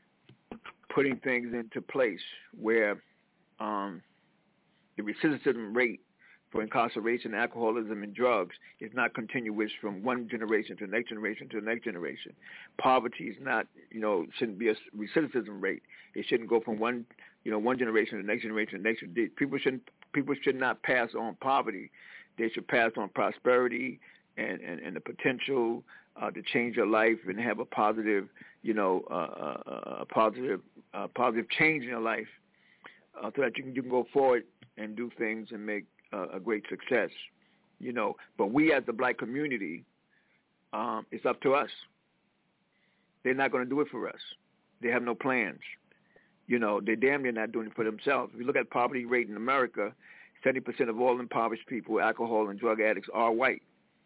putting things into place where um, the recidivism rate for incarceration, alcoholism, and drugs is not continuous from one generation to the next generation to the next generation. Poverty is not, you know, shouldn't be a recidivism rate. It shouldn't go from one, you know, one generation to the next generation to the next. People shouldn't, people should not pass on poverty. They should pass on prosperity and, and, and the potential uh, to change your life and have a positive, you know, uh, uh, a positive, uh, positive change in your life, uh, so that you can, you can go forward and do things and make uh, a great success, you know. But we as the black community, um, it's up to us. They're not going to do it for us. They have no plans. You know, they're damn near not doing it for themselves. If you look at poverty rate in America, seventy percent of all impoverished people, alcohol and drug addicts, are white.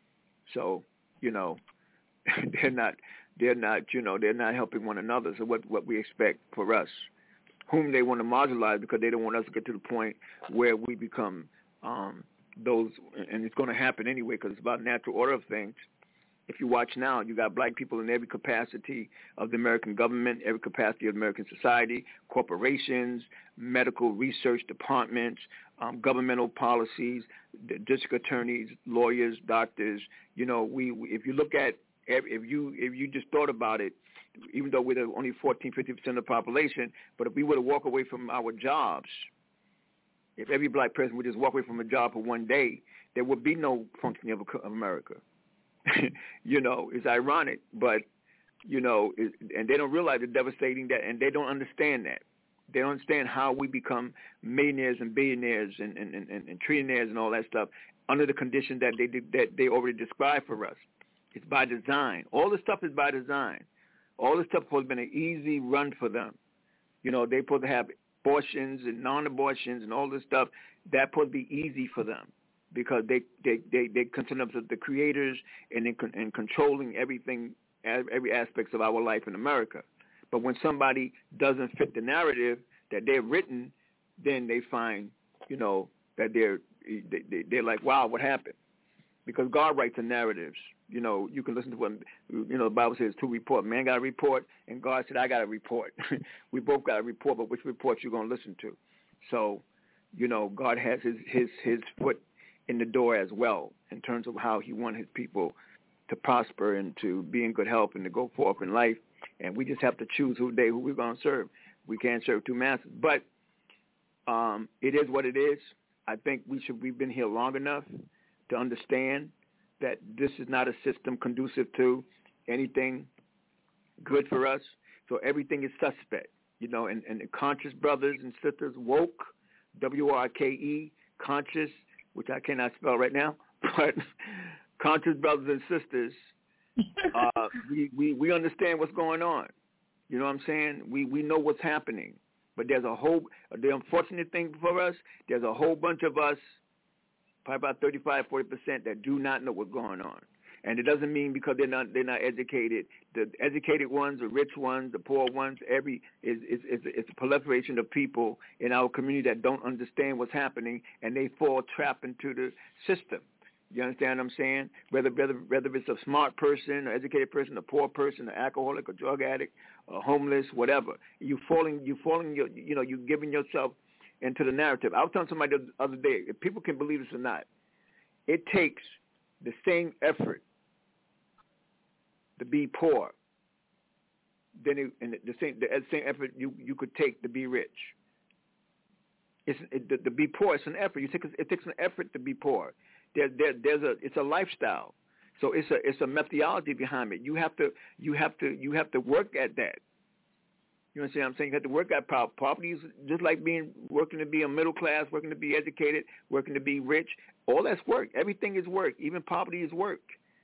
So, you know, they're not, they're not, you know, they're not helping one another. So what, what we expect for us, whom they want to marginalize because they don't want us to get to the point where we become um, those, and it's going to happen anyway because it's about natural order of things. If you watch now, you got black people in every capacity of the American government, every capacity of American society, corporations, medical research departments, um, governmental policies, district attorneys, lawyers, doctors. You know, we, we if you look at, if you if you just thought about it, even though we're only fourteen, fifteen percent of the population, but if we were to walk away from our jobs, if every black person would just walk away from a job for one day, there would be no functioning of America. you know, it's ironic, but, you know, it, and they don't realize the devastating that, and they don't understand that. They don't understand how we become millionaires and billionaires and, and, and, and trillionaires and all that stuff under the conditions that they did, that they already described for us. It's by design. All this stuff is by design. All this stuff has been an easy run for them. You know, they're supposed to have abortions and non-abortions and all this stuff. That's supposed to be easy for them because they they they, they consider themselves the creators and in, and controlling everything, every aspects of our life in America. But when somebody doesn't fit the narrative that they've written, then they find, you know, that they're they, they're like, wow, what happened? Because God writes the narratives. You know, you can listen to what, you know, the Bible says to report. Man got a report, and God said, I got a report. We both got a report, but which report you going to listen to? So, you know, God has his, his, his foot in the door as well in terms of how he wants his people to prosper and to be in good health and to go forth in life. And we just have to choose who they who we're going to serve. We can't serve two masters. But um, it is what it is. I think we should we've been here long enough to understand that this is not a system conducive to anything good for us. So everything is suspect, you know, and, and the conscious brothers and sisters, woke, W R K E, conscious, which I cannot spell right now, but conscious brothers and sisters, uh, we, we, we understand what's going on. You know what I'm saying? We, we know what's happening. But there's a whole, the unfortunate thing for us, there's a whole bunch of us, probably about thirty-five, forty percent that do not know what's going on. And it doesn't mean because they're not they're not educated. The educated ones, the rich ones, the poor ones, every is is it's a proliferation of people in our community that don't understand what's happening, and they fall trapped into the system. You understand what I'm saying? Whether whether whether it's a smart person, an educated person, a poor person, an alcoholic, a drug addict, a homeless, whatever, you falling you falling your you know you giving yourself into the narrative. I was telling somebody the other day, if people can believe this or not, it takes the same effort to be poor than it, and the same the same effort you, you could take to be rich. It's it, to, to be poor. It's an effort. You take it takes an effort to be poor. There, there there's a it's a lifestyle. So it's a it's a methodology behind it. You have to you have to you have to work at that. You understand what I'm saying? You have to work at poverty. Poverty is just like being working to be a middle class, working to be educated, working to be rich. All that's work. Everything is work. Even poverty is work.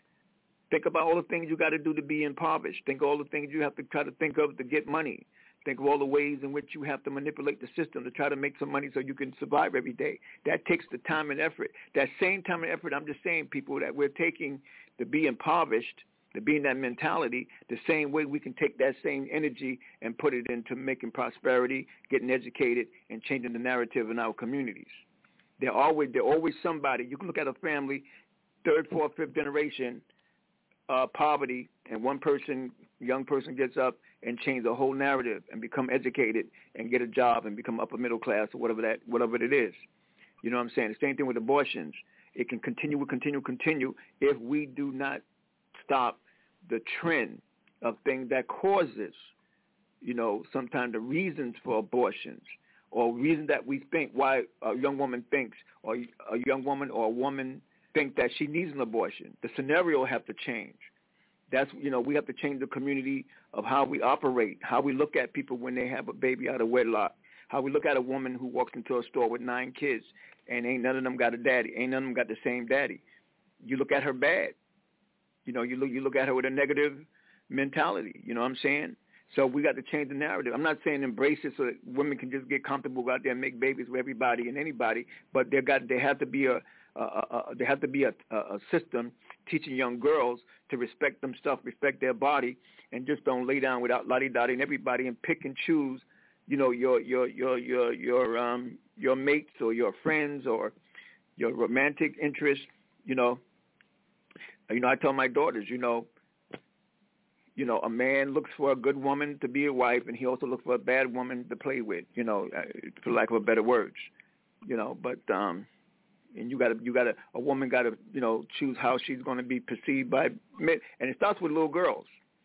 Think about all the things you got to do to be impoverished. Think of all the things you have to try to think of to get money. Think of all the ways in which you have to manipulate the system to try to make some money so you can survive every day. That takes the time and effort. That same time and effort, I'm just saying, people, that we're taking to be impoverished, to be in that mentality, the same way we can take that same energy and put it into making prosperity, getting educated, and changing the narrative in our communities. They're always, they're always somebody. You can look at a family, third, fourth, fifth generation, uh, poverty, and one person, young person gets up and change the whole narrative and become educated and get a job and become upper middle class or whatever that, whatever it is. You know what I'm saying? The same thing with abortions. It can continue, continue, continue if we do not stop the trend of things that causes, you know, sometimes the reasons for abortions or reasons that we think why a young woman thinks or a young woman or a woman think that she needs an abortion. The scenario have to change. That's, you know, we have to change the community of how we operate, how we look at people when they have a baby out of wedlock, how we look at a woman who walks into a store with nine kids and ain't none of them got a daddy, ain't none of them got the same daddy. You look at her bad. You know, you look you look at her with a negative mentality. You know what I'm saying? So we got to change the narrative. I'm not saying embrace it so that women can just get comfortable, go out there and make babies with everybody and anybody, but there got there have to be a, a, a there have to be a, a system teaching young girls to respect themselves, respect their body, and just don't lay down without lottie-dottie and everybody and pick and choose, you know, your your your your your um your mates or your friends or your romantic interests. You know, you know, I tell my daughters, you know, you know, a man looks for a good woman to be a wife, and he also looks for a bad woman to play with. You know, for lack of better words, you know, but um. And you got to, you got to, a woman got to, you know, choose how she's going to be perceived by men. And it starts with little girls,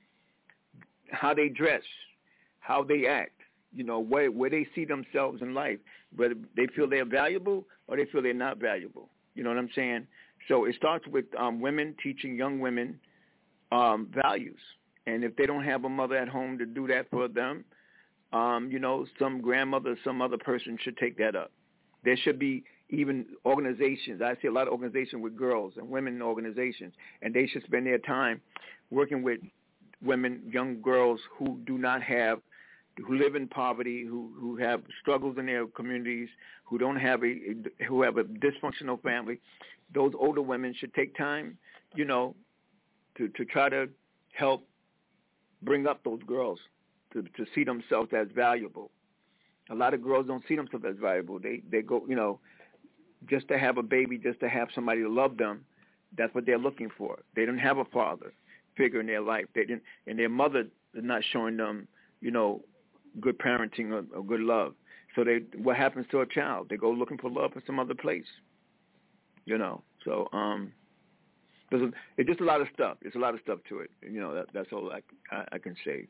how they dress, how they act, you know, where where they see themselves in life, whether they feel they're valuable or they feel they're not valuable. You know what I'm saying? So it starts with um, women teaching young women um, values. And if they don't have a mother at home to do that for them, um, you know, some grandmother, some other person should take that up. There should be even organizations. I see a lot of organizations with girls and women organizations, and they should spend their time working with women, young girls who do not have, who live in poverty, who, who have struggles in their communities, who don't have a, who have a dysfunctional family. Those older women should take time, you know, to, to try to help bring up those girls to, to see themselves as valuable. A lot of girls don't see themselves as valuable. They they go, you know, just to have a baby, just to have somebody to love them. That's what they're looking for. They didn't have a father figure in their life. They didn't, and their mother is not showing them, you know, good parenting or, or good love. So they, what happens to a child? They go looking for love in some other place. You know, so um, there's a, it's just a lot of stuff. There's a lot of stuff to it. You know, that, that's all I, I, I can say.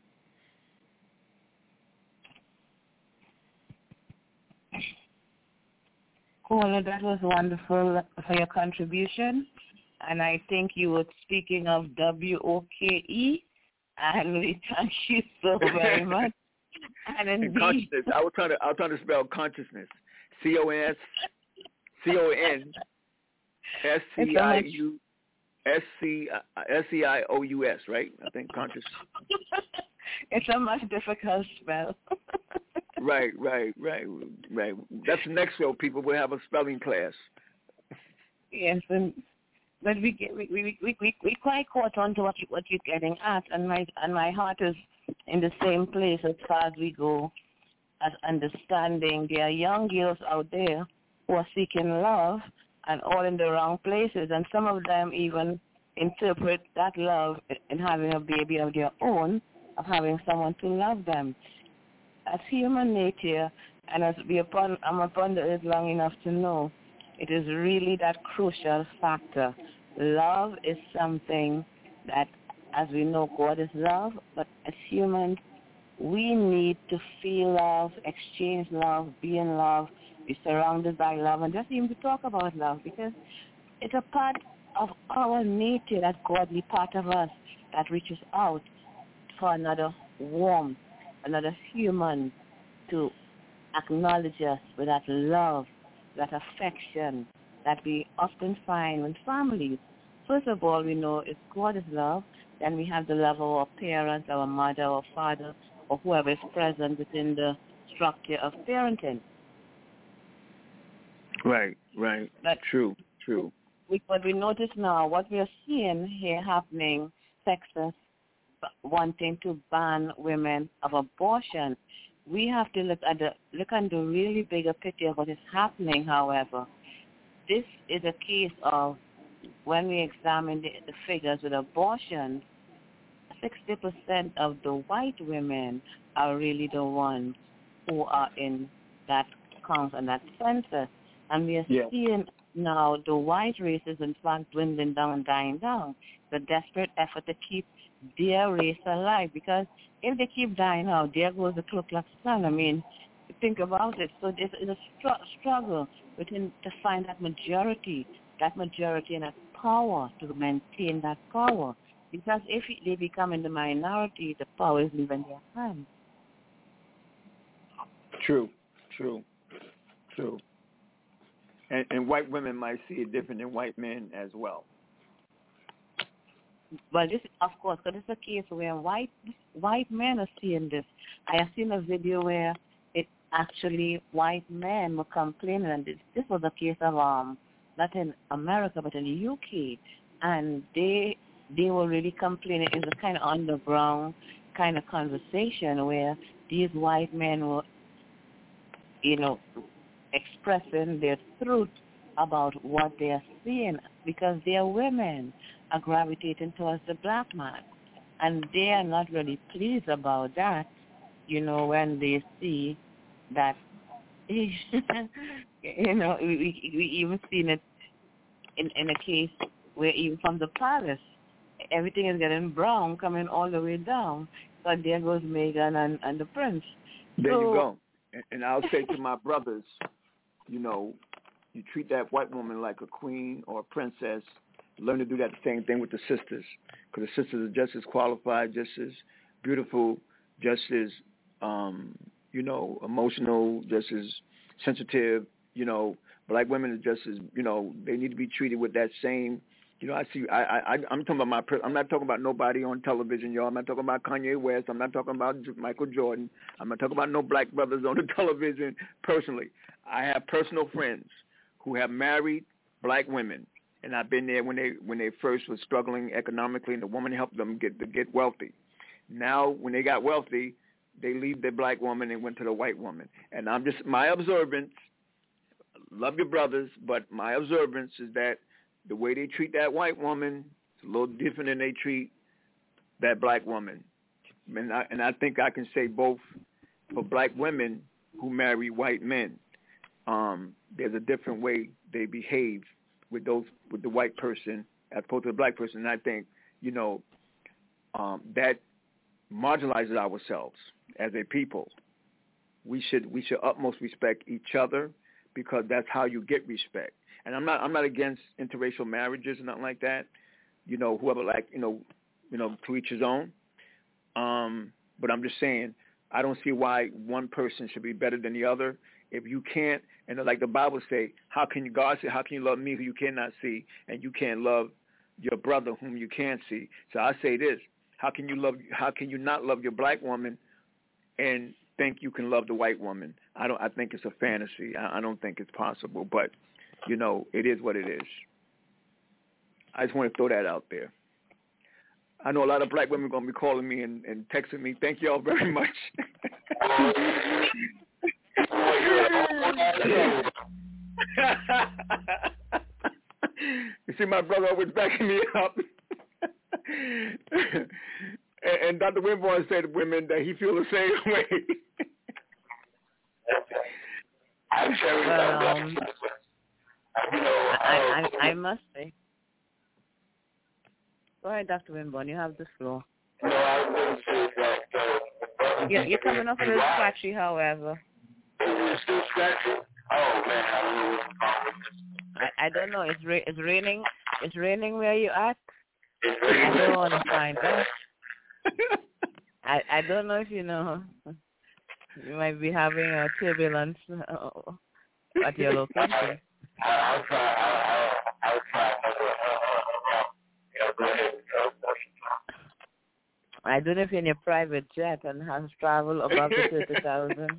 Cool, that was wonderful for your contribution. And I think you were speaking of W O K E, and we thank you so very much. And indeed, consciousness. I was trying to I was trying to spell consciousness. C O N S C O N S C I U S C S C I O U S, right? I think conscious. It's a much difficult spell. Right, right, right, right. That's the next show. People will have a spelling class. Yes, and but we get, we we we we we quite caught on to what you, what you're getting at, and my and my heart is in the same place as far as we go, as understanding there are young girls out there who are seeking love and all in the wrong places, and some of them even interpret that love in having a baby of their own, of having someone to love them. As human nature, and as we upon I'm upon the earth long enough to know, it is really that crucial factor. Love is something that, as we know, God is love, but as humans, we need to feel love, exchange love, be in love, be surrounded by love, and just even to talk about love, because it's a part of our nature, that godly part of us that reaches out for another warmth, another human to acknowledge us with that love, that affection that we often find in families. First of all, we know if God is love, then we have the love of our parents, our mother, our father, or whoever is present within the structure of parenting. Right, right. But true, true. We, what we notice now, what we are seeing here happening, Texas wanting to ban women of abortion. We have to look at the look at the really bigger picture of what is happening. However, this is a case of when we examine the, the figures with abortion, sixty percent of the white women are really the ones who are in that count and that census, and we are yeah. seeing now the white race is in fact dwindling down and dying down. The desperate effort to keep their race alive, because if they keep dying out, there goes the Ku Klux Klan. I mean, think about it. So there's a str- struggle within to find that majority, that majority and that power to maintain that power. Because if they become in the minority, the power is leaving their hands. True, true, true. And, and white women might see it different than white men as well. Well, this, of course, because it's a case where white white men are seeing this. I have seen a video where it actually white men were complaining, and this, this was a case of um not in America but in the U K, and they they were really complaining. It was a kind of underground kind of conversation where these white men were, you know, expressing their truth about what they are seeing, because their women are gravitating towards the black man, and they are not really pleased about that, you know, when they see that, you know, we, we, we even seen it in, in a case where even from the palace, everything is getting brown coming all the way down, but there goes Meghan and, and the prince. There so, you go. And, and I'll say to my brothers, you know, you treat that white woman like a queen or a princess. Learn to do that the same thing with the sisters, because the sisters are just as qualified, just as beautiful, just as, um, you know, emotional, just as sensitive. You know, black women are just as, you know, they need to be treated with that same. You know, I see. I, I, I'm talking about my. I'm not talking about nobody on television, y'all. I'm not talking about Kanye West. I'm not talking about Michael Jordan. I'm not talking about no black brothers on the television. Personally, I have personal friends who have married black women, and I've been there when they when they first were struggling economically, and the woman helped them get to get wealthy. Now, when they got wealthy, they leave their black woman and went to the white woman. And I'm just my observance. Love your brothers, but my observance is that the way they treat that white woman is a little different than they treat that black woman. And I, and I think I can say both for black women who marry white men. Um, there's a different way they behave with those with the white person as opposed to the black person. And I think, you know, um, that marginalizes ourselves as a people. We should we should utmost respect each other, because that's how you get respect. And I'm not I'm not against interracial marriages and nothing like that. You know, whoever like, you know, you know, to each his own. Um, but I'm just saying, I don't see why one person should be better than the other. If you can't, and like the Bible say, how can you, God say, how can you love me who you cannot see, and you can't love your brother whom you can see? So I say this, how can you love, how can you not love your black woman and think you can love the white woman? I don't, I think it's a fantasy. I, I don't think it's possible, but you know, it is what it is. I just want to throw that out there. I know a lot of black women are going to be calling me and, and texting me. Thank you all very much. You see, my brother always backing me up. and, and Doctor Winborn said to women that he feels the same way. Well, um, I, I, I must say. Go ahead, Doctor Winborn. You have the floor. No, I was going to say that. Uh, yeah, you're coming off a little scratchy, however. It's still scratchy? Oh, man. I don't know what's wrong with this. I, I don't know. It's, ra- it's raining. It's raining where you at? It's raining. I don't want to find out. I, I don't know if you know. You might be having a turbulence at your location. I'll try. I'll, I'll try another. Uh, you know, go ahead. I don't know if you're in your private jet and has traveled above the thirty thousand.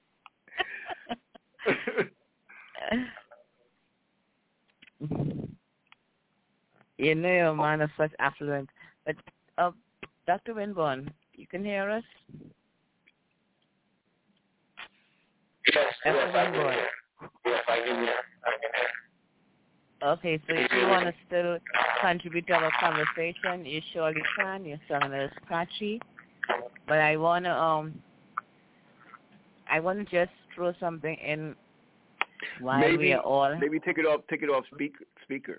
You know you're a man of such affluence. But, uh, Doctor Winborn, you can hear us? Yes, Doctor yes, I can Winborn. hear. Yes, I can hear. I can hear. Okay, so if you want to still contribute to our conversation, you surely can. You're sounding a little scratchy. But I want to, um, I want to just throw something in while maybe, we are all... Maybe take it off, take it off speak, speaker.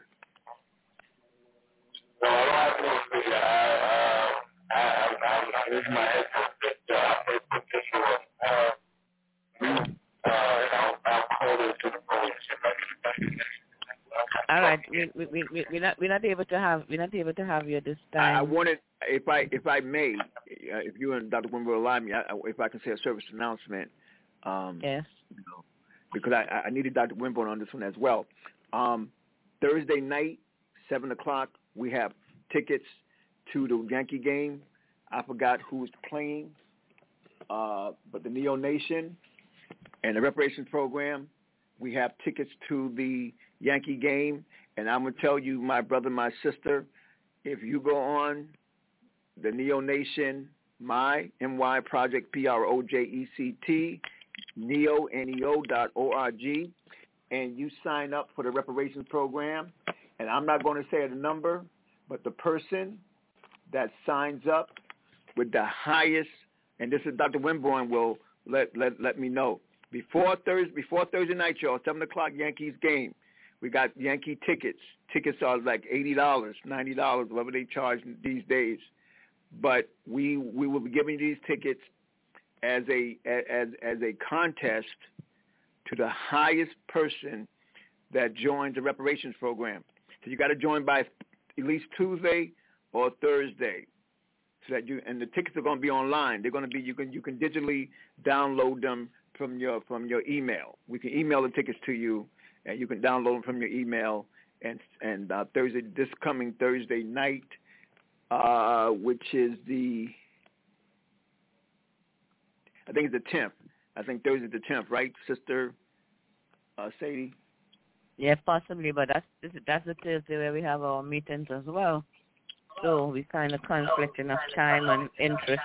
No, I don't have no speaker. I, uh, I, I, I, I use my headphones. But, uh, I put this on. Uh, uh, I'll, I'll call it to the police. All right, we we we we're not we're not able to have we're not able to have you this time. I wanted, if I if I may, uh, if you and Doctor Wimber allow me, I, if I can say a service announcement. Um, yes. You know, because I, I needed Doctor Wimber on this one as well. Um, Thursday night, seven o'clock, we have tickets to the Yankee game. I forgot who's playing, uh, but the Neo Nation and the reparations program. We have tickets to the Yankee game, and I'm going to tell you, my brother, my sister, if you go on the Neo Nation, my, M Y Project, P R O J E C T, neo, N E O dot O R G, and you sign up for the reparations program, and I'm not going to say the number, but the person that signs up with the highest, and this is Doctor Winborn will let, let, let me know, Before Thursday, before Thursday night, y'all, seven o'clock Yankees game, we got Yankee tickets. Tickets are like eighty dollars, ninety dollars, whatever they charge these days. But we we will be giving these tickets as a as as a contest to the highest person that joins the reparations program. So you got to join by at least Tuesday or Thursday. So that you and the tickets are going to be online. They're going to be you can you can digitally download them from your from your email. We can email the tickets to you, and you can download them from your email. And and uh, Thursday, this coming Thursday night, uh, which is the I think it's the tenth. I think Thursday the tenth, right, Sister uh, Sadie? Yeah, possibly, but that's this, that's the Thursday where we have our meetings as well. So we kind of conflict enough time and interest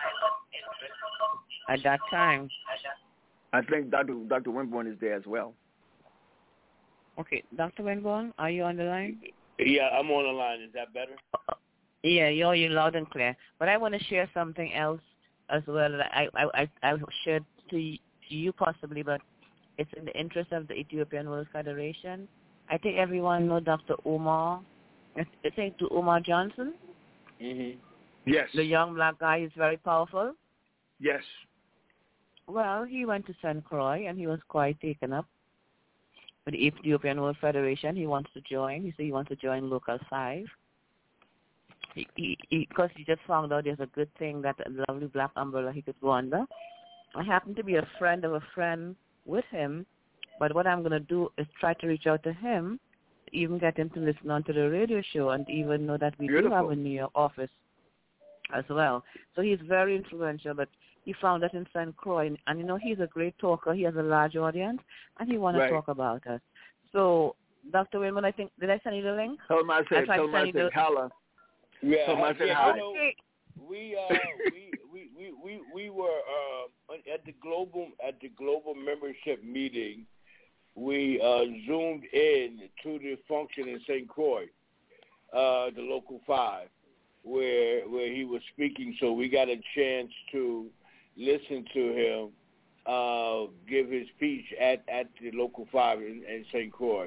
at that time. I think Doctor Doctor Winborn is there as well. Okay, Doctor Winborn, are you on the line? Yeah, I'm on the line. Is that better? Yeah, you're you loud and clear. But I want to share something else as well that I I I, I shared to you possibly, but it's in the interest of the Ethiopian World Federation. I think everyone knows Doctor Omar. I think to Omar Johnson. Mm-hmm. Yes. The young black guy is very powerful. Yes. Well, he went to Saint Croix and he was quite taken up with the Ethiopian World Federation. He wants to join. He said he wants to join Local five. He, he, he, because he just found out there's a good thing, that a lovely black umbrella he could go under. I happen to be a friend of a friend with him, but what I'm going to do is try to reach out to him, even get him to listen on to the radio show, and even know that we Beautiful. do have a New York office as well. So he's very influential, but he found that in Saint Croix, and, and you know, he's a great talker. He has a large audience, and he wants right. to talk about us. So, Doctor Wilman, I think, did I send you the link? Tell him I said, tell him I said, holla. Yeah, tell him I said, yeah, hi. You know, we, uh, we, we, we, we, we were uh, at the global at the global membership meeting. We uh, zoomed in to the function in Saint Croix, uh, the Local Five, where where he was speaking. So we got a chance to listen to him uh, give his speech at, at the Local Five in, in Saint Croix.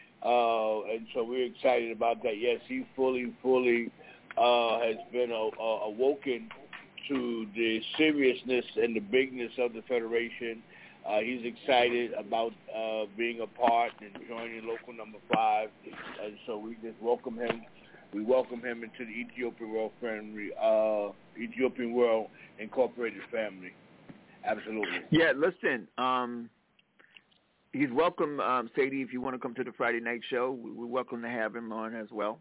Uh, and so we're excited about that. Yes, he fully, fully uh, has been uh, uh, awoken to the seriousness and the bigness of the Federation. Uh, he's excited about uh, being a part and joining Local Number Five, and so we just welcome him. We welcome him into the Ethiopian World Family, uh, Ethiopian World Incorporated family. Absolutely. Yeah. Listen, um, he's welcome, um, Sadie. If you want to come to the Friday night show, we, we're welcome to have him on as well.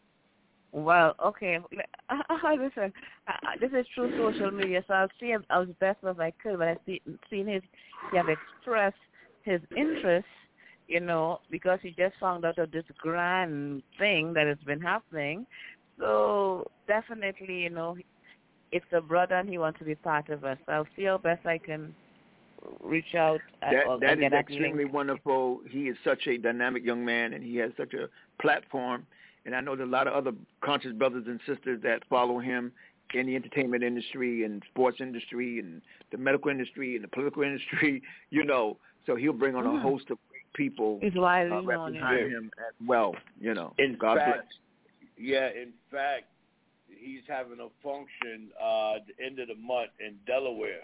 Well, okay. Listen, uh, this is true social media, so I'll see him as best as I could. But I've see, seen his, he have expressed his interest, you know, because he just found out of this grand thing that has been happening. So definitely, you know, it's a brother and he wants to be part of us. So I'll see how best I can reach out. At, that or, that or is extremely link. wonderful. He is such a dynamic young man, and he has such a platform. And I know there's a lot of other conscious brothers and sisters that follow him in the entertainment industry and sports industry and the medical industry and the political industry, you know. So he'll bring on mm. a host of great people He's widely uh, known, behind yeah. him as well, you know. In God fact, bless. Yeah, in fact, he's having a function uh, at the end of the month in Delaware.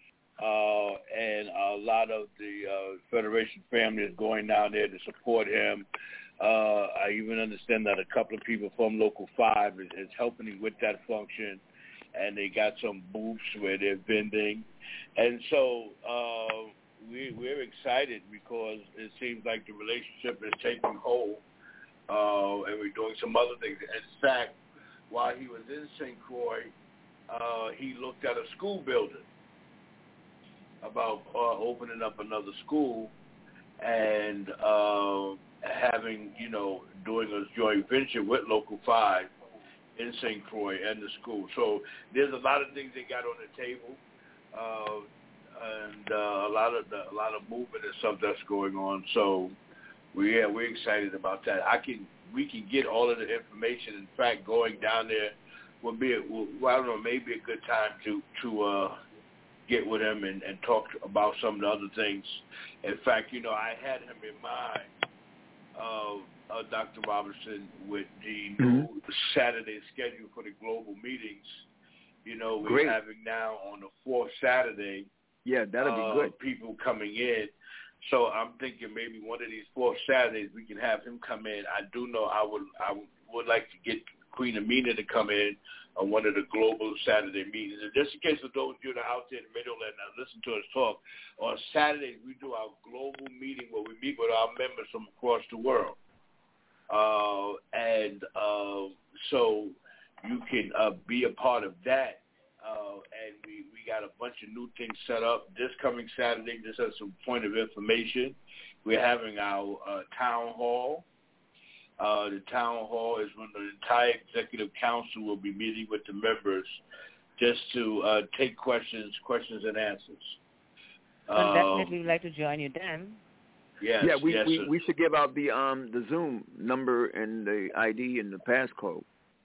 Uh, and a lot of the uh, Federation family is going down there to support him. Uh, I even understand that a couple of people from Local five is, is helping him with that function, and they got some booths where they're vending. And so uh, we, we're excited because it seems like the relationship is taking hold, uh, and we're doing some other things. In fact, while he was in Saint Croix, uh, he looked at a school building about uh, opening up another school and uh, having, you know, doing a joint venture with Local five in Saint Croix and the school. So there's a lot of things they got on the table, uh, and uh, a lot of the, a lot of movement and stuff that's going on. So we yeah, we're excited about that. I can we can get all of the information. In fact, going down there will be a, well, I don't know, maybe a good time to to. Uh, get with him and, and talk about some of the other things. In fact, you know, I had him in mind, uh, uh, Doctor Robertson, with the new mm-hmm. Saturday schedule for the global meetings. You know, we're Great. having now on the fourth Saturday. Yeah, that'll uh, be good. People coming in. So I'm thinking maybe one of these fourth Saturdays we can have him come in. I do know I would I would like to get Queen Amina to come in on one of the global Saturday meetings. And just in case of those of you that are out there in the middle and uh, listen to us talk, on Saturdays we do our global meeting where we meet with our members from across the world. Uh, and uh, so you can uh, be a part of that. Uh, and we, we got a bunch of new things set up. This coming Saturday, just as some point of information, we're having our uh, town hall. Uh, the town hall is when the entire executive council will be meeting with the members just to uh, take questions, questions and answers. So uh, definitely would like to join you then. Yes, yeah, we, yes, we, we should give out the um the Zoom number and the I D and the passcode.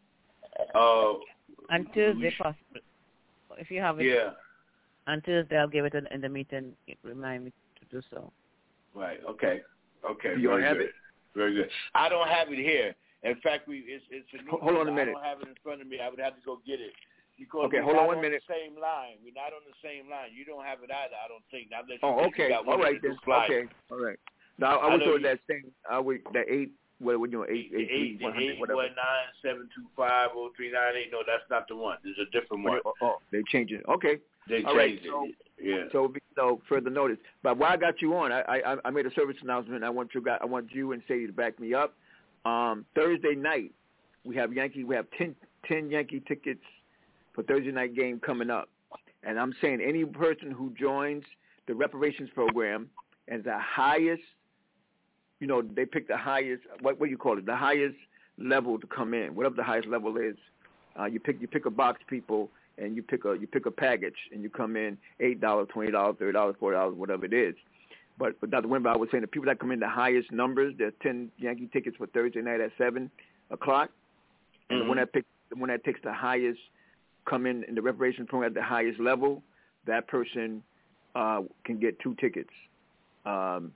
Uh, on Tuesday, possible. If you have it. Yeah. On Tuesday, I'll give it in, in the meeting. Remind me to do so. Right. Okay. Okay. Do you Very have good. it? Very good. I don't have it here. In fact, we it's, it's a new Hold on a I minute. don't have it in front of me. I would have to go get it. Because Okay, we're hold on not one on minute. the same line. We're not on the same line. You don't have it either, I don't think. Now that you Oh, think you okay. got one All of right the then. new flyers. Okay. All right. Now I I was know told you- that thing. I would that eight. What would you know? Eight, The eight, eight, three, one hundred, eight, whatever. one, nine, seven, two, five, oh, three, nine, eight. No, that's not the one. There's a different one. Oh, oh, they changed it. Okay. They All right, changed so, it. Yeah. So, so further notice. But while I got you on, I, I, I made a service announcement. I want you, I want you and Sadie to back me up. Um, Thursday night, we have Yankee. We have ten, ten Yankee tickets for Thursday night game coming up. And I'm saying any person who joins the reparations program as the highest, you know, they pick the highest, what what do you call it, the highest level to come in, whatever the highest level is. Uh, you pick you pick a box, people, and you pick a you pick a package, and you come in eight dollars, twenty dollars, thirty dollars, forty dollars, whatever it is. But but Doctor Wimber, I was saying the people that come in the highest numbers, there's ten Yankee tickets for Thursday night at seven o'clock, and Mm-hmm. the one that picks the one that takes the highest, come in in the reparations program at the highest level, that person uh, can get two tickets. Um,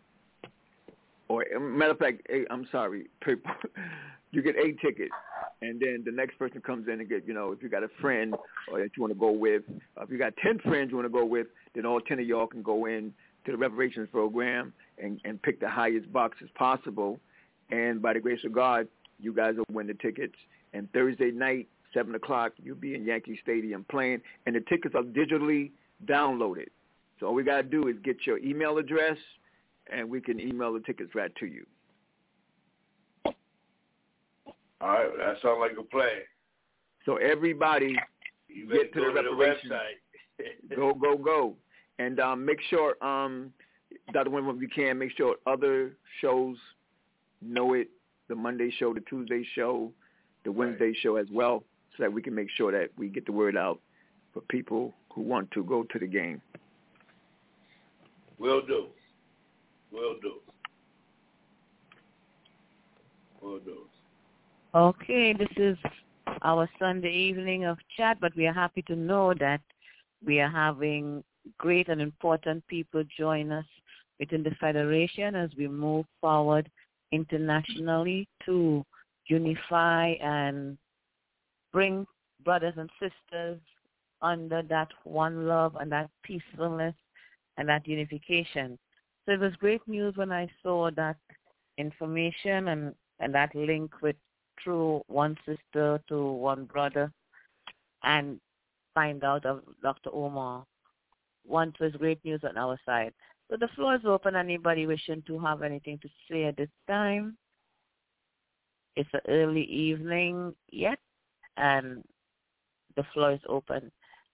or matter of fact, eight, I'm sorry, you get eight tickets, and then the next person comes in and get, you know, if you got a friend or that you want to go with, uh, if you got ten friends you want to go with, then all ten of y'all can go in to the reparations program and, and pick the highest boxes possible, and by the grace of God, you guys will win the tickets. And Thursday night, seven o'clock, you'll be in Yankee Stadium playing, and the tickets are digitally downloaded. So all we got to do is get your email address, and we can email the tickets right to you. All right, that sounds like a plan. So everybody You get to better the go to the reparations. website. Go, go, go. And um, make sure, um, Doctor Wimber, if you can, make sure other shows know it, the Monday show, the Tuesday show, the Wednesday Right. show as well, so that we can make sure that we get the word out for people who want to go to the game. Will do. Will do. Will do. Okay, this is our Sunday evening of chat, but we are happy to know that we are having great and important people join us within the Federation as we move forward internationally to unify and bring brothers and sisters under that one love and that peacefulness and that unification. So it was great news when I saw that information and, and that link with through one sister to one brother and find out of Doctor Omar. Once was great news on our side. So the floor is open. Anybody wishing to have anything to say at this time? It's an early evening yet, and the floor is open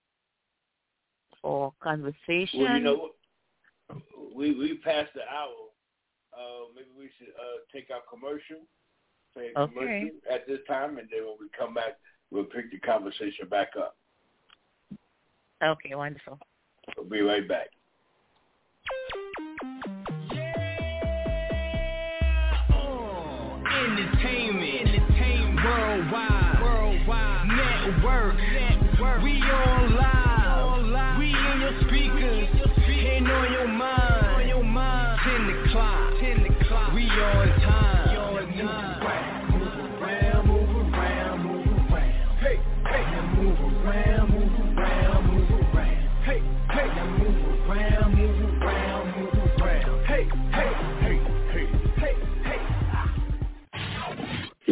for conversation. Well, you know, we we passed the hour. Uh, maybe we should uh, take our commercial, play a Okay. commercial at this time, and then when we come back, we'll pick the conversation back up. Okay, wonderful. We'll be right back. Entertainment, entertainment, worldwide, worldwide, network, network. We on live, we in your speakers, and on your mind, on your mind. Ten o'clock, ten o'clock. We on time, on time. Move around, move around, move around. Hey, hey, now move around, move around, move around. Hey, hey, now move around, move around, move around. Hey.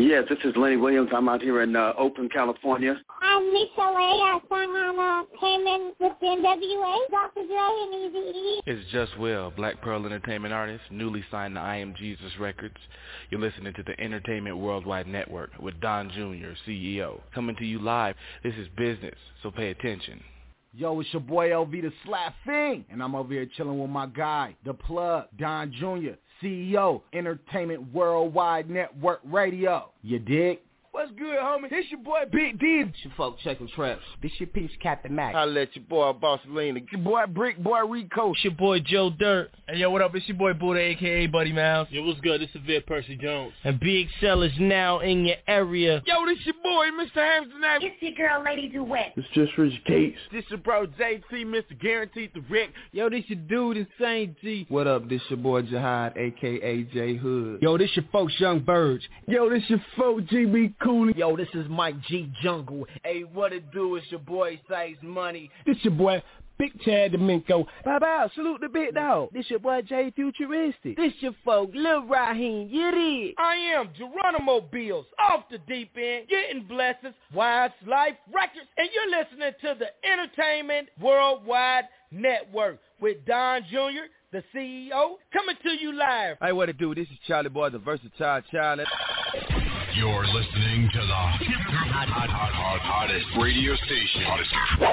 Yes, this is Lenny Williams. I'm out here in uh, Oakland, California. I'm Lisa Ray. I sang on uh, Payment with the N W A, Doctor Dre, and Eazy-E. It's Just Will, Black Pearl Entertainment artist, newly signed to I Am Jesus Records. You're listening to the Entertainment Worldwide Network with Don Junior, C E O. Coming to you live. This is business, so pay attention. Yo, it's your boy L V the Slap Fiend, and I'm over here chilling with my guy, the plug, Don Junior, C E O, Entertainment Worldwide Network Radio. You dig? What's good, homie? This your boy Big D. It's your folk checking traps. This your piece, Captain Mac. I let your boy Boss Lena. It's your boy Brick Boy Rico. It's your boy Joe Dirt. Hey, yo, what up? It's your boy Buddha, a k a. Buddy Mouse. Yo, what's good? This is Vic Percy Jones. And Big Cell is now in your area. Yo, this your boy, Mister Hampton. It's your girl, Lady Duet. It's just Rich Gates. This your bro, J T, Mister Guaranteed the Rick. Yo, this your dude, Insane G. What up? This your boy Jihad, a k a. J Hood. Yo, this your folks Young Birds. Yo, this your folk G B Cooley. Yo, this is Mike G Jungle. Hey, what it do? It's your boy Size Money. This your boy Big Chad Domingo. Bye bye, salute the big dog. This your boy Jay Futuristic. This your folk Lil Raheem. You did. I am Geronimo Bills, off the deep end, getting blessings, Wise Life Records, and you're listening to the Entertainment Worldwide Network with Don Junior, the C E O, coming to you live. Hey, what it do? This is Charlie Boy, the versatile child. You're listening to the hot, hot, hot, hot, hottest radio station. Hottest.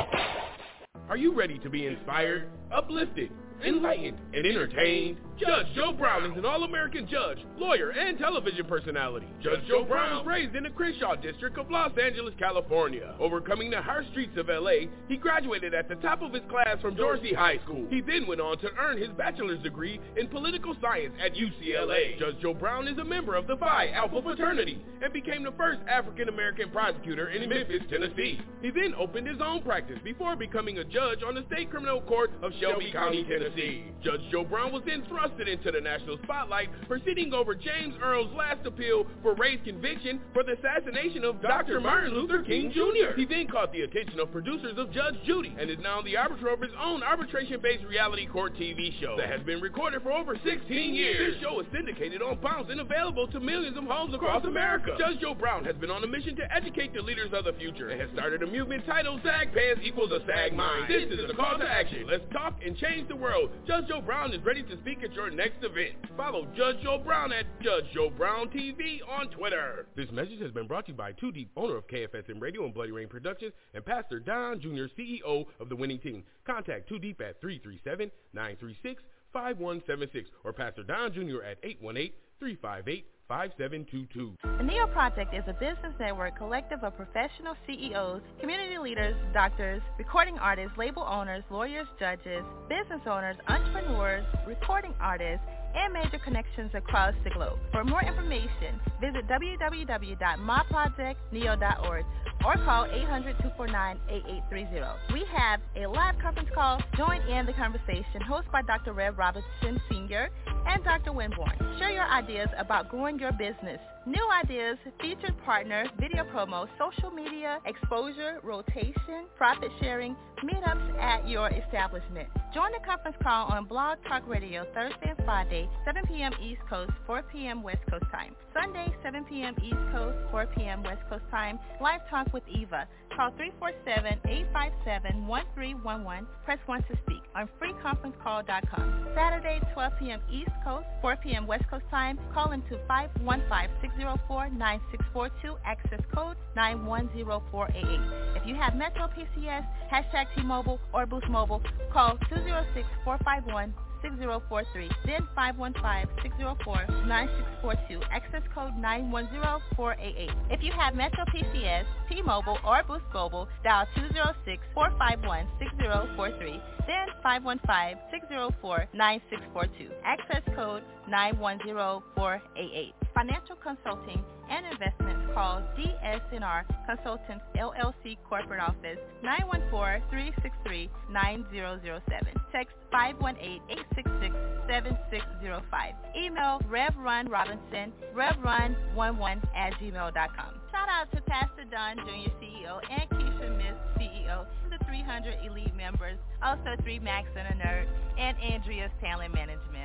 Are you ready to be inspired, uplifted, enlightened, and entertained? Judge Joe Brown is an all-American judge, lawyer, and television personality. Judge Joe Brown was raised in the Crenshaw district of Los Angeles, California. Overcoming the harsh streets of L A, he graduated at the top of his class from Dorsey High School. He then went on to earn his bachelor's degree in political science at U C L A. Judge Joe Brown is a member of the Phi Alpha fraternity and became the first African-American prosecutor in Memphis, Tennessee. He then opened his own practice before becoming a judge on the State Criminal Court of Shelby County, Tennessee. Judge Joe Brown was then thrust into the national spotlight, proceeding over James Earl's last appeal for race conviction for the assassination of Doctor Martin Luther King Junior He then caught the attention of producers of Judge Judy and is now the arbiter of his own arbitration-based reality court T V show that has been recorded for over sixteen years. This show is syndicated on Bounce and available to millions of homes across America. Judge Joe Brown has been on a mission to educate the leaders of the future and has started a movement titled Sag Pants Equals a Sag Mind. This is a call to action. Let's talk and change the world. Judge Joe Brown is ready to speak at your next event. Follow Judge Joe Brown at Judge Joe Brown T V on Twitter. This message has been brought to you by Too Deep, owner of K F S M Radio and Bloody Rain Productions, and Pastor Don Junior, C E O of the Winning Team. Contact Too Deep at three three seven, nine three six, five one seven six or Pastor Don Junior at eight one eight, three five eight, five seven two two. The Neo Project is a business network collective of professional C E Os, community leaders, doctors, recording artists, label owners, lawyers, judges, business owners, entrepreneurs, recording artists, and major connections across the globe. For more information, visit w w w dot my project neo dot org or call eight hundred, two four nine, eight eight three zero. We have a live conference call. Join in the conversation hosted by Doctor Rev Robinson Senior and Doctor Winborn. Share your ideas about growing your business. New ideas, featured partner, video promo, social media, exposure, rotation, profit sharing, meetups at your establishment. Join the conference call on Blog Talk Radio Thursday and Friday, seven p.m. East Coast, four p.m. West Coast time. Sunday, seven p.m. East Coast, four p.m. West Coast time. Live Talk with Eva. Call three four seven, eight five seven, one three one one. Press one to speak on free conference call dot com. Saturday, twelve p.m. East Coast, four p.m. West Coast time. Call into five one five, six zero four, nine six four two. Access code nine one zero four eight eight. If you have Metro P C S, hashtag T-Mobile, or Boost Mobile, call two zero six, four five one, six zero four three, then five one five, six zero four, nine six four two, access code nine one zero four eight eight. If you have Metro P C S, T-Mobile, or Boost Mobile, dial two zero six, four five one, six zero four three, then five one five, six zero four, nine six four two, access code nine one zero four eight eight. Financial consulting and investments, call D S N R Consultants L L C Corporate Office nine one four, three six three, nine zero zero seven. Text five one eight, eight six six, seven six zero five. Email Rev Run Robinson, revrun eleven at gmail dot com. Shout out to Pastor Don Junior, C E O, and Keisha Miss, C E O, the three hundred elite members, also three Max and a Nerd, and Andrea's Talent Management.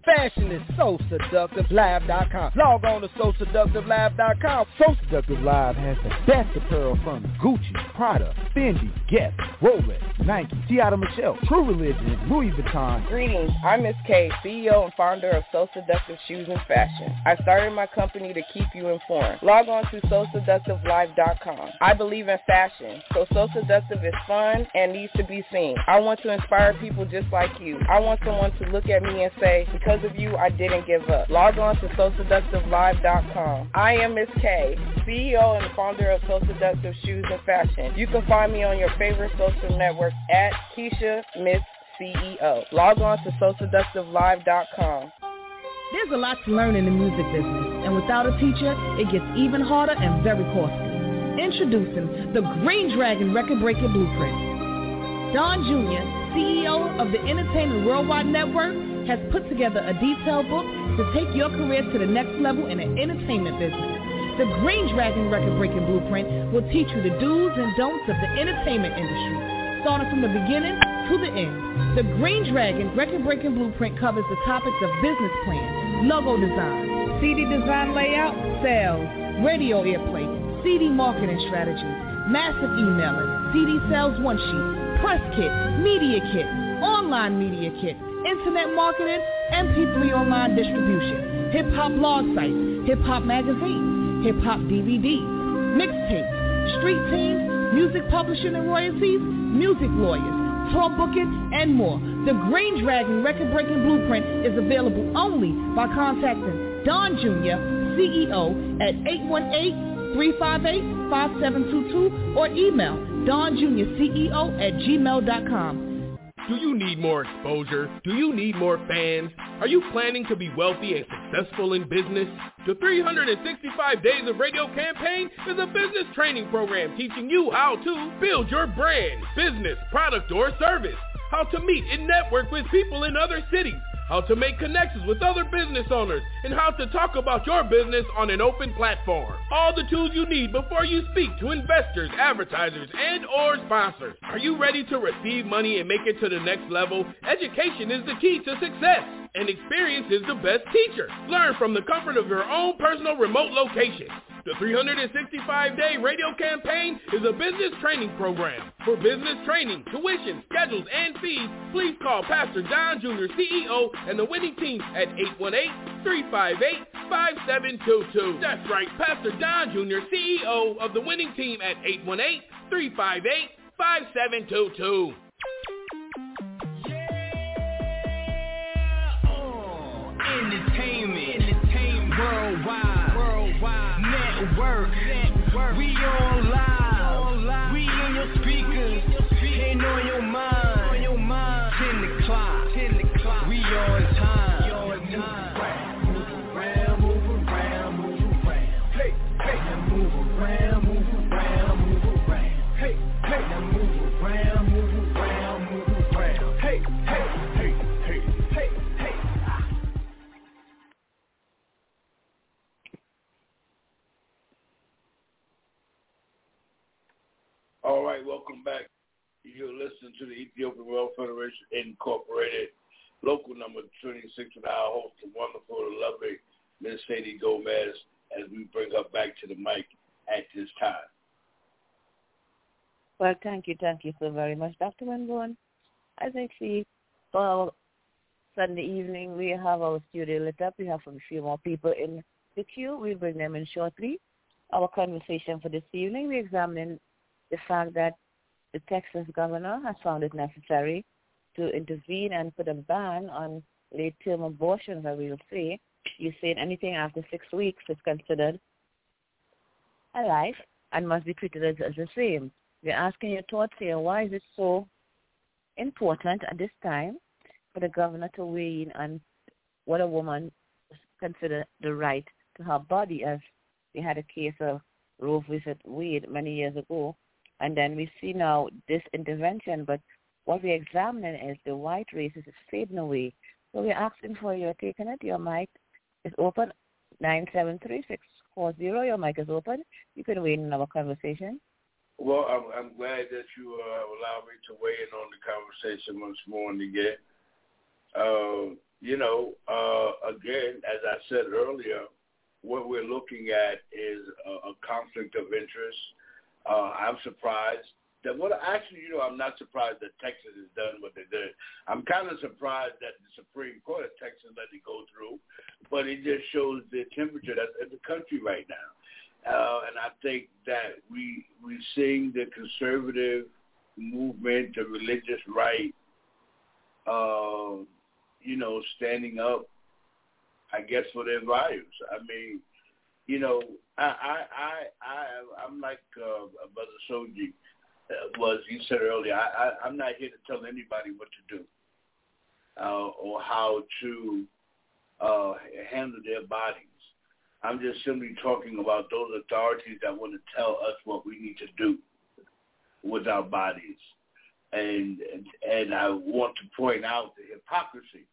Fashion is so seductive live dot com. Log on to so seductive live dot com. So Seductive Live has the best apparel from Gucci, Prada, Fendi, Guess, Rolex, Nike, Tiana Michelle, True Religion, Louis Vuitton. Greetings, I'm Miss K, C E O and founder of So Seductive Shoes and Fashion. I started my company to keep you informed. Log on to so seductive live dot com. I believe in fashion, so So Seductive is fun and needs to be seen. I want to inspire people just like you. I want someone to look at me and say, because of you, I didn't give up. Log on to so seductive live dot com. I am Miss K, C E O and founder of So Seductive Shoes and Fashion. You can find me on your favorite social network at Keisha Miss C E O. Log on to so seductive live dot com. There's a lot to learn in the music business, and without a teacher, it gets even harder and very costly. Introducing the Green Dragon Record-Breaking Blueprint. Don Junior, C E O of the Entertainment Worldwide Network, has put together a detailed book to take your career to the next level in the entertainment business. The Green Dragon Record-Breaking Blueprint will teach you the do's and don'ts of the entertainment industry, starting from the beginning to the end. The Green Dragon Record-Breaking Blueprint covers the topics of business plan, logo design, C D design layout, sales, radio airplay, C D marketing strategies, massive emailing, C D sales one sheet, press kit, media kit, online media kit, internet marketing, M P three online distribution, hip-hop blog sites, hip-hop magazines, hip-hop D V Ds, mixtapes, street teams, music publishing and royalties, music lawyers, tour booking, and more. The Green Dragon Record-Breaking Blueprint is available only by contacting Don Junior, C E O, at eight one eight, three five eight, five seven two two or email Don Junior C E O at gmail dot com. Do you need more exposure? Do you need more fans? Are you planning to be wealthy and successful in business? The three hundred sixty-five Days of Radio campaign is a business training program teaching you how to build your brand, business, product, or service, how to meet and network with people in other cities, how to make connections with other business owners, and how to talk about your business on an open platform. All the tools you need before you speak to investors, advertisers, and or sponsors. Are you ready to receive money and make it to the next level? Education is the key to success, and experience is the best teacher. Learn from the comfort of your own personal remote location. The three hundred sixty-five day radio campaign is a business training program. For business training, tuition, schedules, and fees, please call Pastor Don Junior C E O and the winning team at eight one eight, three five eight, five seven two two. That's right, Pastor Don Junior C E O of the winning team at eight one eight, three five eight, five seven two two. Entertainment, entertainment, worldwide, worldwide, network, network. We on live, we in your speakers, ain't on your mind, on your mind. Ten o'clock, ten o'clock. We on time, we on time. Move around, move around, move around. Hey, hey, now move around, move around, move around. Hey, hey, now move around, move around, move around. Hey, hey, hey, hey, hey, hey. All right, welcome back. You're listening to the Ethiopian World Federation Incorporated, local number twenty-six, with our host, the wonderful, the lovely Miss Sadie Gomez, as we bring her back to the mic at this time. Well, thank you, thank you so very much, Doctor Winborn. As I see, for Sunday evening, we have our studio lit up. We have a few more people in the queue. We'll bring them in shortly. Our conversation for this evening, we're examining the fact that the Texas governor has found it necessary to intervene and put a ban on late-term abortions, I will say. You say anything after six weeks is considered a life and must be treated as, as the same. We're asking your thoughts here. Why is it so important at this time for the governor to weigh in on what a woman considers the right to her body, as we had a case of Roe versus Wade many years ago? And then we see now this intervention, but what we're examining is the white race is fading away. So we're asking for your take on it. Your mic is open, nine seven three, six four zero. Your mic is open. You can weigh in on our conversation. Well, I'm, I'm glad that you uh, allowed me to weigh in on the conversation once more and again. Uh, you know, uh, again, as I said earlier, what we're looking at is a, a conflict of interest. Uh, I'm surprised that what actually, you know, I'm not surprised that Texas has done what they did. I'm kind of surprised that the Supreme Court of Texas let it go through, but it just shows the temperature that's in the country right now. Uh, and I think that we we seeing the conservative movement, the religious right, uh, you know, standing up, I guess, for their values. I mean, you know, I I I, I I'm like uh, Brother Soji was. You said earlier, I, I I'm not here to tell anybody what to do uh, or how to uh, handle their bodies. I'm just simply talking about those authorities that want to tell us what we need to do with our bodies. And, and and I want to point out the hypocrisy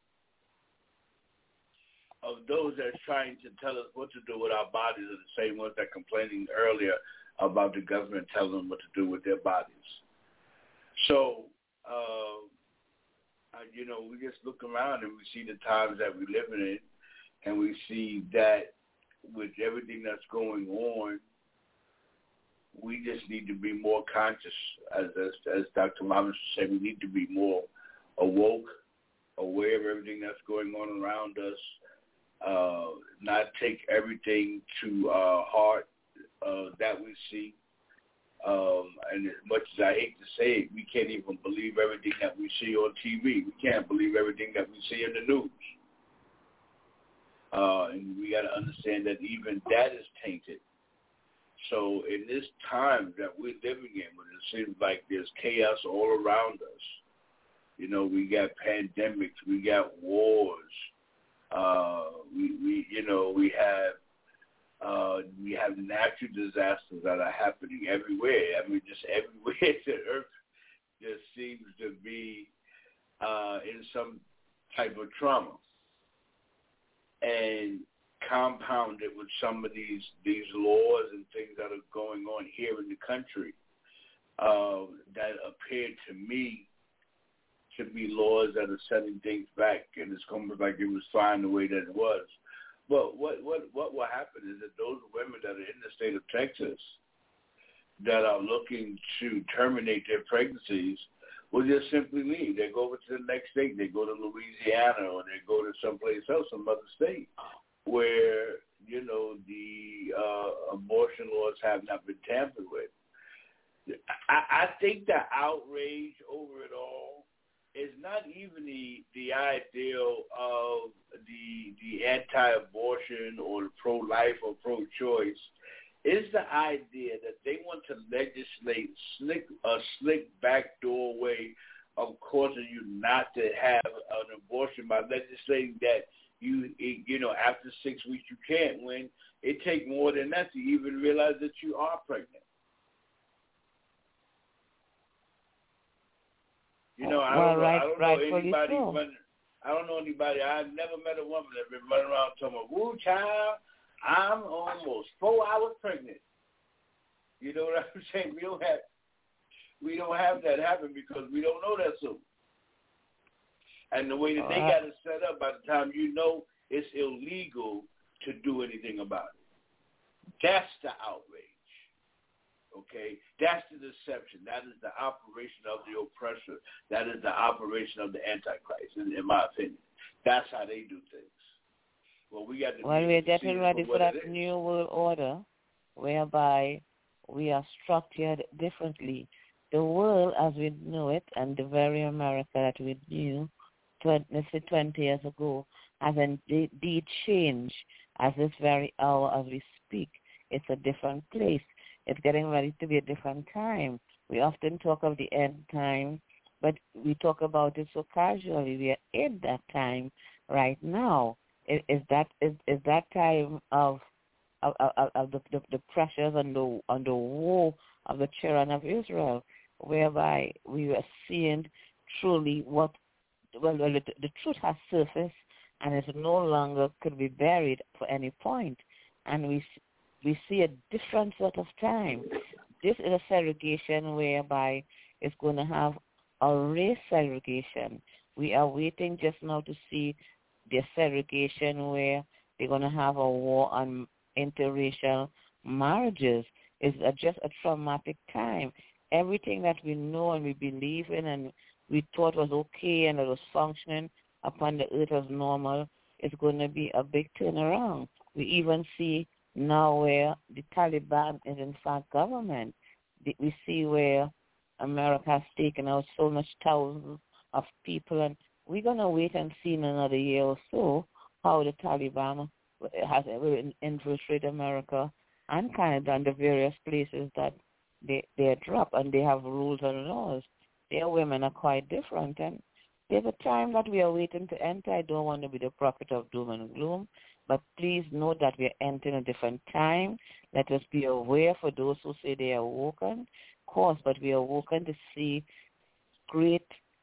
of those that are trying to tell us what to do with our bodies are the same ones that are complaining earlier about the government telling them what to do with their bodies. So, uh, you know, we just look around and we see the times that we're living in, and we see that with everything that's going on, we just need to be more conscious, as as, as Doctor Muhammad said, we need to be more awoke, aware of everything that's going on around us, uh, not take everything to uh, heart uh, that we see. Um, and as much as I hate to say it, we can't even believe everything that we see on T V. We can't believe everything that we see in the news. Uh, and we got to understand that even that is tainted. So in this time that we're living in, when it seems like there's chaos all around us, you know, we got pandemics, we got wars, uh, we, we, you know, we have uh, we have natural disasters that are happening everywhere. I mean, just everywhere the earth just seems to be uh, in some type of trauma. And compounded with some of these these laws and things that are going on here in the country uh, that appear to me to be laws that are setting things back, and it's almost like it was fine the way that it was. But what what what will happen is that those women that are in the state of Texas that are looking to terminate their pregnancies will just simply leave. They go over to the next state. They go to Louisiana, or they go to someplace else, some other state, where, you know, the uh, abortion laws have not been tampered with. I, I think the outrage over it all is not even the the ideal of the the anti-abortion or the pro-life or pro-choice. It's the idea that they want to legislate slick, a slick backdoor way of causing you not to have an abortion by legislating that you, you know, after six weeks you can't. When it takes more than that to even realize that you are pregnant. You know, I well, don't, right, I don't right know anybody. so. Running, I don't know anybody. I've never met a woman that's been running around talking about, "Woo, child, I'm almost four hours pregnant." You know what I'm saying? We don't have we don't have that happen because we don't know that soon. And the way that they got it set up, by the time you know, it's illegal to do anything about it. That's the outrage. Okay? That's the deception. That is the operation of the oppressor. That is the operation of the Antichrist, in, in my opinion. That's how they do things. Well, we got to well, we're getting ready for that new world order, whereby we are structured differently. The world as we know it, and the very America that we knew, let's say twenty years ago, has indeed changed. As this very hour as we speak, it's a different place. It's getting ready to be a different time. We often talk of the end time, but we talk about it so casually. We are in that time right now. Is, is that is, is that time of of, of, of the, the, the pressures and the and the woe of the children of Israel, whereby we are seeing truly what well, well the, the truth has surfaced, and it no longer could be buried for any point, and we we see a different sort of time. This is a segregation whereby it's going to have a race segregation. We are waiting just now to see there's segregation where they're going to have a war on interracial marriages. It's a, just a traumatic time. Everything that we know and we believe in and we thought was okay and it was functioning upon the earth as normal is going to be a big turnaround. We even see now where the Taliban is in fact government. We see where America has taken out so much thousands of people, and we're going to wait and see in another year or so how the Taliban has infiltrated America and Canada and the various places that they they drop, and they have rules and laws. Their women are quite different, and there's a time that we are waiting to enter. I don't want to be the prophet of doom and gloom, but please know that we are entering a different time. Let us be aware for those who say they are awoken, of course, but we are awoken to see great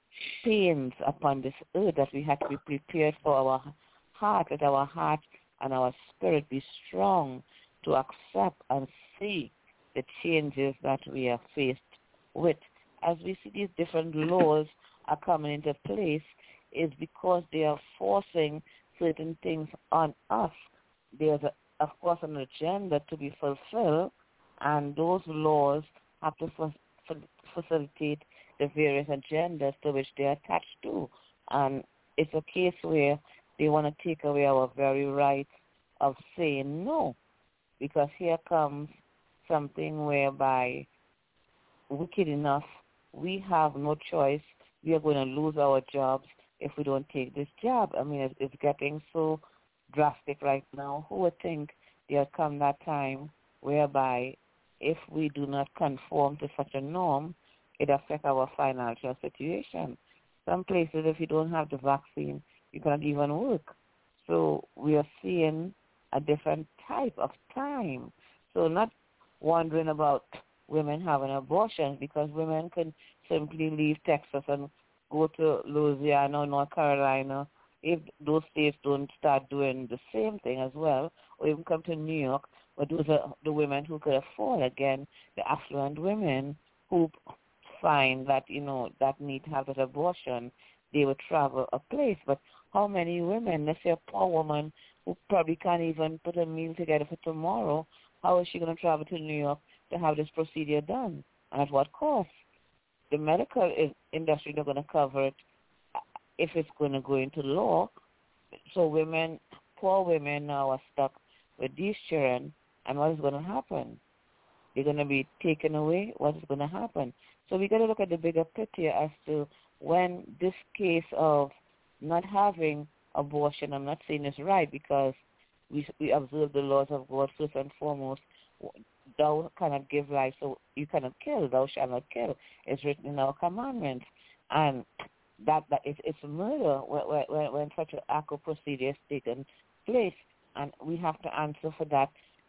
pains upon this earth that we have to be prepared for our heart, that our heart and our spirit be strong to accept and see the changes that we are faced with. As we see these different laws are coming into place, is because they are forcing certain things on us. There's, a, of course, an agenda to be fulfilled, and those laws have to fa- facilitate the various agendas to which they are attached to. And it's a case where they want to take away our very right of saying no, because here comes something whereby, wicked enough, we have no choice. We are going to lose our jobs if we don't take this job. I mean, it's, it's getting so drastic right now. Who would think there come that time whereby if we do not conform to such a norm, it affects our financial situation. Some places, if you don't have the vaccine, you cannot even work. So we are seeing a different type of time. So not wondering about women having abortions, because women can simply leave Texas and go to Louisiana or North Carolina if those states don't start doing the same thing as well, or even come to New York. But those are the women who could afford, again, the affluent women who find that, you know, that need to have that abortion, they would travel a place. But how many women, let's say a poor woman who probably can't even put a meal together for tomorrow, how is she going to travel to New York to have this procedure done, and at what cost? The medical industry is not going to cover it if it's going to go into law. So women, poor women now are stuck with these children, and what is going to happen? They're going to be taken away. What is going to happen? So we got to look at the bigger picture as to when this case of not having abortion, I'm not saying it's right, because we we observe the laws of God first and foremost. Thou cannot give life, so you cannot kill. Thou shalt not kill. It's written in our commandments, and that that is it's murder when, when, when such an act or procedure is taken place, and we have to answer for that.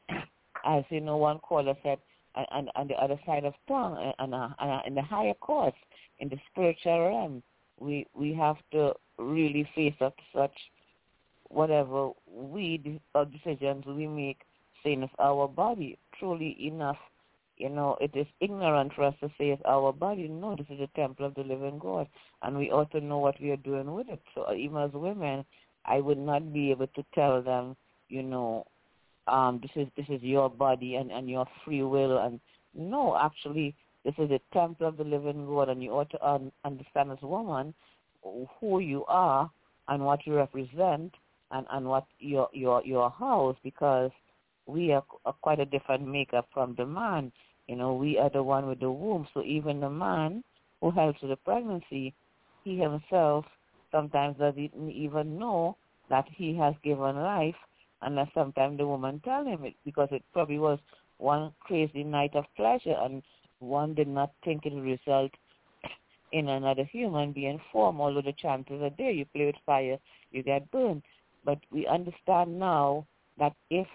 As you know, one caller said, on, on the other side of tongue, and, and, and in the higher courts, in the spiritual realm, we we have to really face up to such whatever we or decisions we make, saying it's our body. Truly enough, you know, it is ignorant for us to say it's our body. No, this is the temple of the living God, and we ought to know what we are doing with it. So even as women, I would not be able to tell them, you know, um, this is this is your body and, and your free will. And no, actually, this is the temple of the living God, and you ought to un- understand as a woman who you are and what you represent, and, and what your your your house, because we are, are quite a different makeup from the man. You know, we are the one with the womb. So even the man who helps with the pregnancy, he himself sometimes doesn't even know that he has given life, unless sometimes the woman tells him it, because it probably was one crazy night of pleasure, and one did not think it would result in another human being formed, although the chances are there. You play with fire, you get burned. But we understand now that if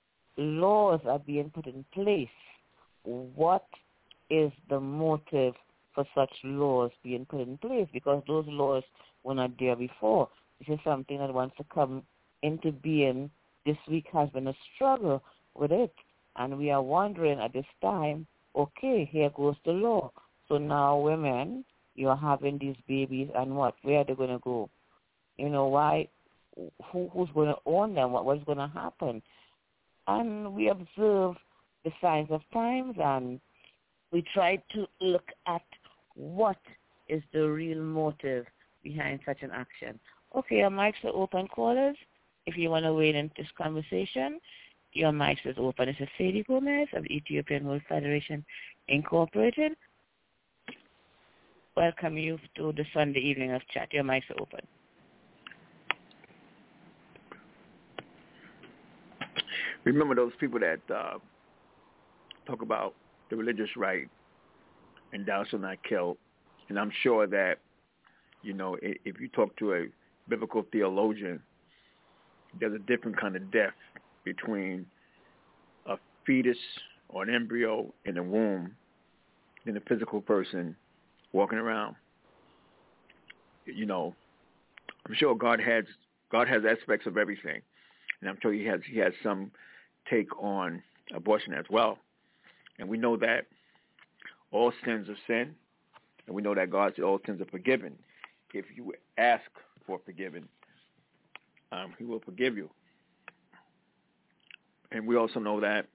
laws are being put in place, what is the motive for such laws being put in place? Because those laws were not there before. This is something that wants to come into being. This week has been a struggle with it, and we are wondering at this time, okay, here goes the law. So now women, you're having these babies, and what? Where are they going to go? You know, why who, who's going to own them, what was going to happen. And we observe the signs of times, and we try to look at what is the real motive behind such an action. Okay, your mics are open, callers. If you want to weigh in this conversation, your mics is open. This is Sadie Gomez of the Ethiopian World Federation, Incorporated. Welcome you to the Sunday evening of chat. Your mics are open. Remember those people that uh, talk about the religious right and thou shalt not kill. And I'm sure that, you know, if you talk to a biblical theologian, there's a different kind of death between a fetus or an embryo in a womb than a physical person walking around. You know, I'm sure God has God has aspects of everything, and I'm sure He has He has some take on abortion as well. And we know that all sins are sin, and we know that God said all sins are forgiven. If you ask for forgiven, um, He will forgive you. And we also know that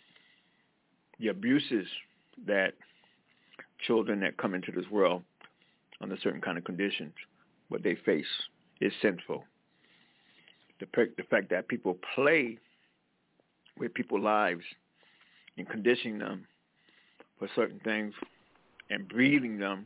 the abuses that children that come into this world under certain kind of conditions, what they face is sinful. The, the fact that people play with people's lives and conditioning them for certain things and breeding them,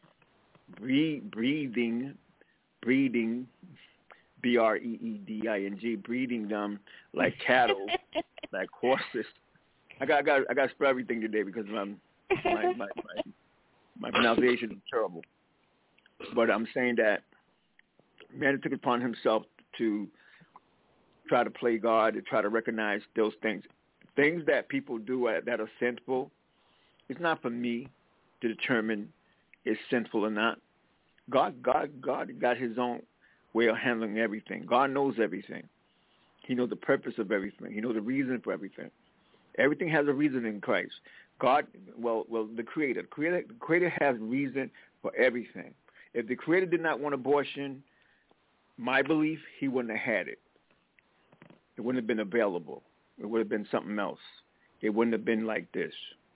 breed, breeding, breeding, B R E E D I N G, breeding them like cattle, like horses. I got, I got, I got to spell everything today because my, my, my, my, my pronunciation is terrible. But I'm saying that man took it upon himself to try to play God, to try to recognize those things. Things that people do that are sinful, it's not for me to determine if it's sinful or not. God, God, God got His own way of handling everything. God knows everything. He knows the purpose of everything. He knows the reason for everything. Everything has a reason in Christ. God, well, well, the Creator, the Creator, the Creator has reason for everything. If the Creator did not want abortion, my belief, He wouldn't have had it. It wouldn't have been available. It would have been something else. It wouldn't have been like this.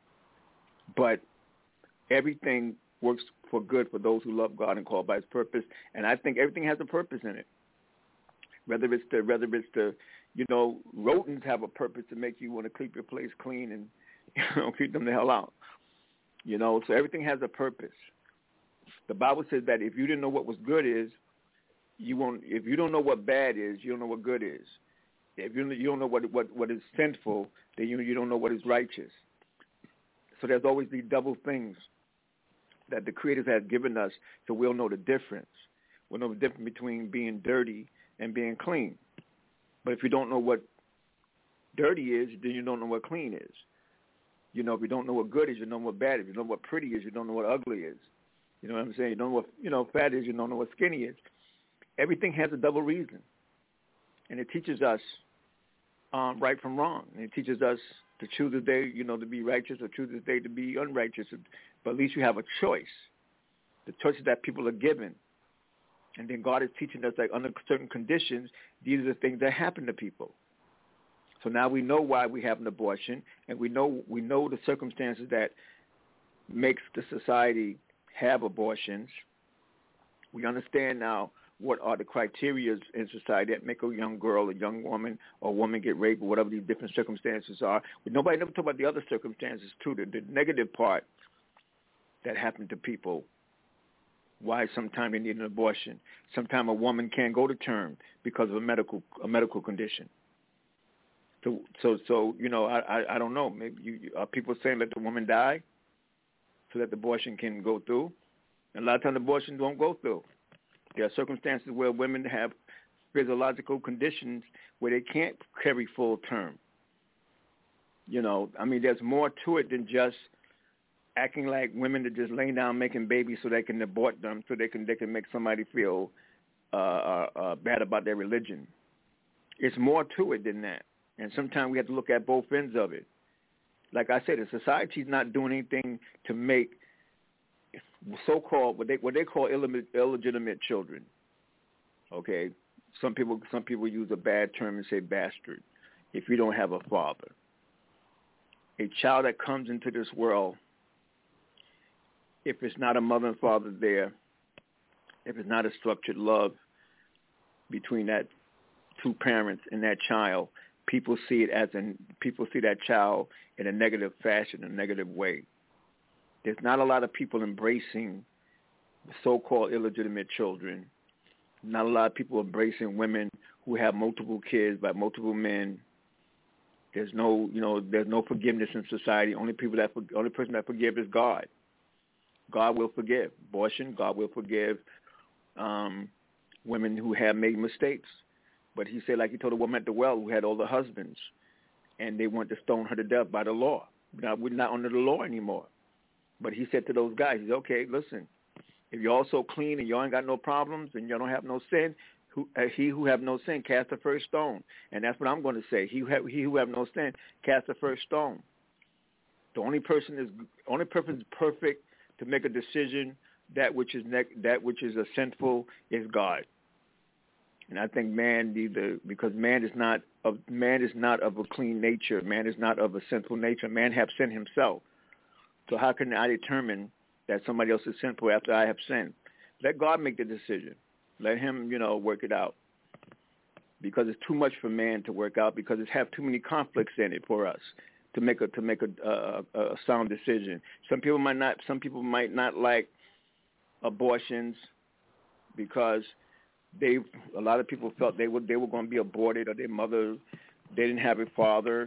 But everything works for good for those who love God and called by His purpose. And I think everything has a purpose in it. Whether it's the, whether it's the, you know, rodents have a purpose to make you want to keep your place clean and, you know, keep them the hell out. You know, so everything has a purpose. The Bible says that if you didn't know what was good is, you won't. If you don't know what bad is, you don't know what good is. If you you don't know what what what is sinful, then you you don't know what is righteous. So there's always these double things that the Creator has given us, so we'll know the difference. We'll know the difference between being dirty and being clean. But if you don't know what dirty is, then you don't know what clean is. You know, if you don't know what good is, you don't know what bad is. If you don't know what pretty is, you don't know what ugly is. You know what I'm saying? You don't know what, you know, fat is, you don't know what skinny is. Everything has a double reason. And it teaches us um, right from wrong. And it teaches us to choose a day, you know, to be righteous or choose a day to be unrighteous. But at least you have a choice. The choices that people are given. And then God is teaching us that under certain conditions, these are the things that happen to people. So now we know why we have an abortion, and we know we know the circumstances that makes the society have abortions. We understand now what are the criteria in society that make a young girl, a young woman, or a woman get raped, or whatever these different circumstances are. But nobody never talk about the other circumstances too, the, the negative part that happened to people. Why sometimes they need an abortion. Sometimes a woman can't go to term because of a medical a medical condition. So, so, so you know, I, I, I don't know. Maybe you, are people saying let the woman die so that the abortion can go through? And a lot of times abortions won't go through. There are circumstances where women have physiological conditions where they can't carry full term. You know, I mean, there's more to it than just acting like women are just laying down making babies so they can abort them, so they can they can make somebody feel uh, uh, uh, bad about their religion. It's more to it than that. And sometimes we have to look at both ends of it. Like I said, the society's not doing anything to make so-called, what they what they call illegitimate children, okay? some people some people use a bad term and say bastard if you don't have a father. A child that comes into this world, if it's not a mother and father there, if it's not a structured love between that two parents and that child, people see it as an people see that child in a negative fashion, a negative way. There's not a lot of people embracing so-called illegitimate children. Not a lot of people embracing women who have multiple kids by multiple men. There's no, you know, there's no forgiveness in society. Only people that, only person that forgive is God. God will forgive abortion. God will forgive um, women who have made mistakes. But he said, like he told a woman at the well who had all the husbands, and they wanted to stone her to death by the law. Now, we're not under the law anymore. But he said to those guys, he's okay, listen, if you're all so clean and you ain't got no problems and you don't have no sin, who, uh, he who have no sin, cast the first stone. And that's what I'm going to say. He who have, he who have no sin, cast the first stone. The only person is only person is perfect to make a decision. That which is ne- that which is a sinful is God. And I think man neither because man is not of man is not of a clean nature. Man is not of a sinful nature. Man have sinned himself. So how can I determine that somebody else is sinful after I have sinned? Let God make the decision. Let him, you know, work it out. Because it's too much for man to work out because it have too many conflicts in it for us to make a to make a, a, a sound decision. Some people might not some people might not like abortions because they a lot of people felt they were they were going to be aborted or their mother they didn't have a father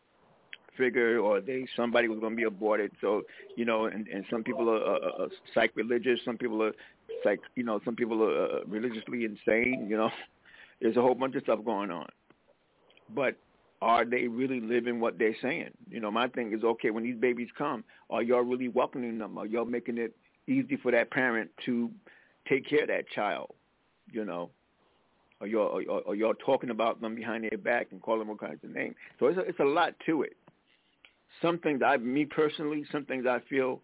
figure or they somebody was going to be aborted. So you know, and, and some people are, are, are psych religious. Some people are psych. You know, some people are religiously insane. You know, there's a whole bunch of stuff going on. But are they really living what they're saying? You know, my thing is okay. When these babies come, are y'all really welcoming them? Are y'all making it easy for that parent to take care of that child? You know. Or y'all, or, or y'all talking about them behind their back and calling them all kinds of names. So it's a, it's a lot to it. Some things, I, me personally, some things I feel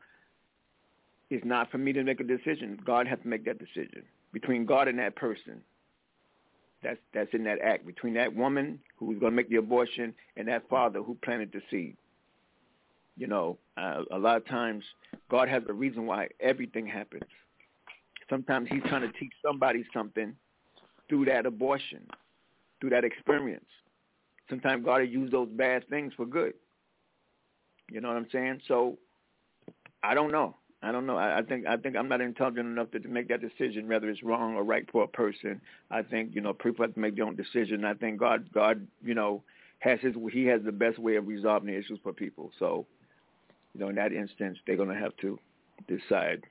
is not for me to make a decision. God has to make that decision between God and that person. That's that's in that act between that woman who was going to make the abortion and that father who planted the seed. You know, uh, a lot of times God has a reason why everything happens. Sometimes he's trying to teach somebody something through that abortion, through that experience. Sometimes God will use those bad things for good. You know what I'm saying? So I don't know. I don't know. I, I think I think I'm not intelligent enough to, to make that decision, whether it's wrong or right for a person. I think, you know, people have to make their own decision. I think God, God, you know, has his he has the best way of resolving the issues for people. So, you know, in that instance, they're going to have to decide.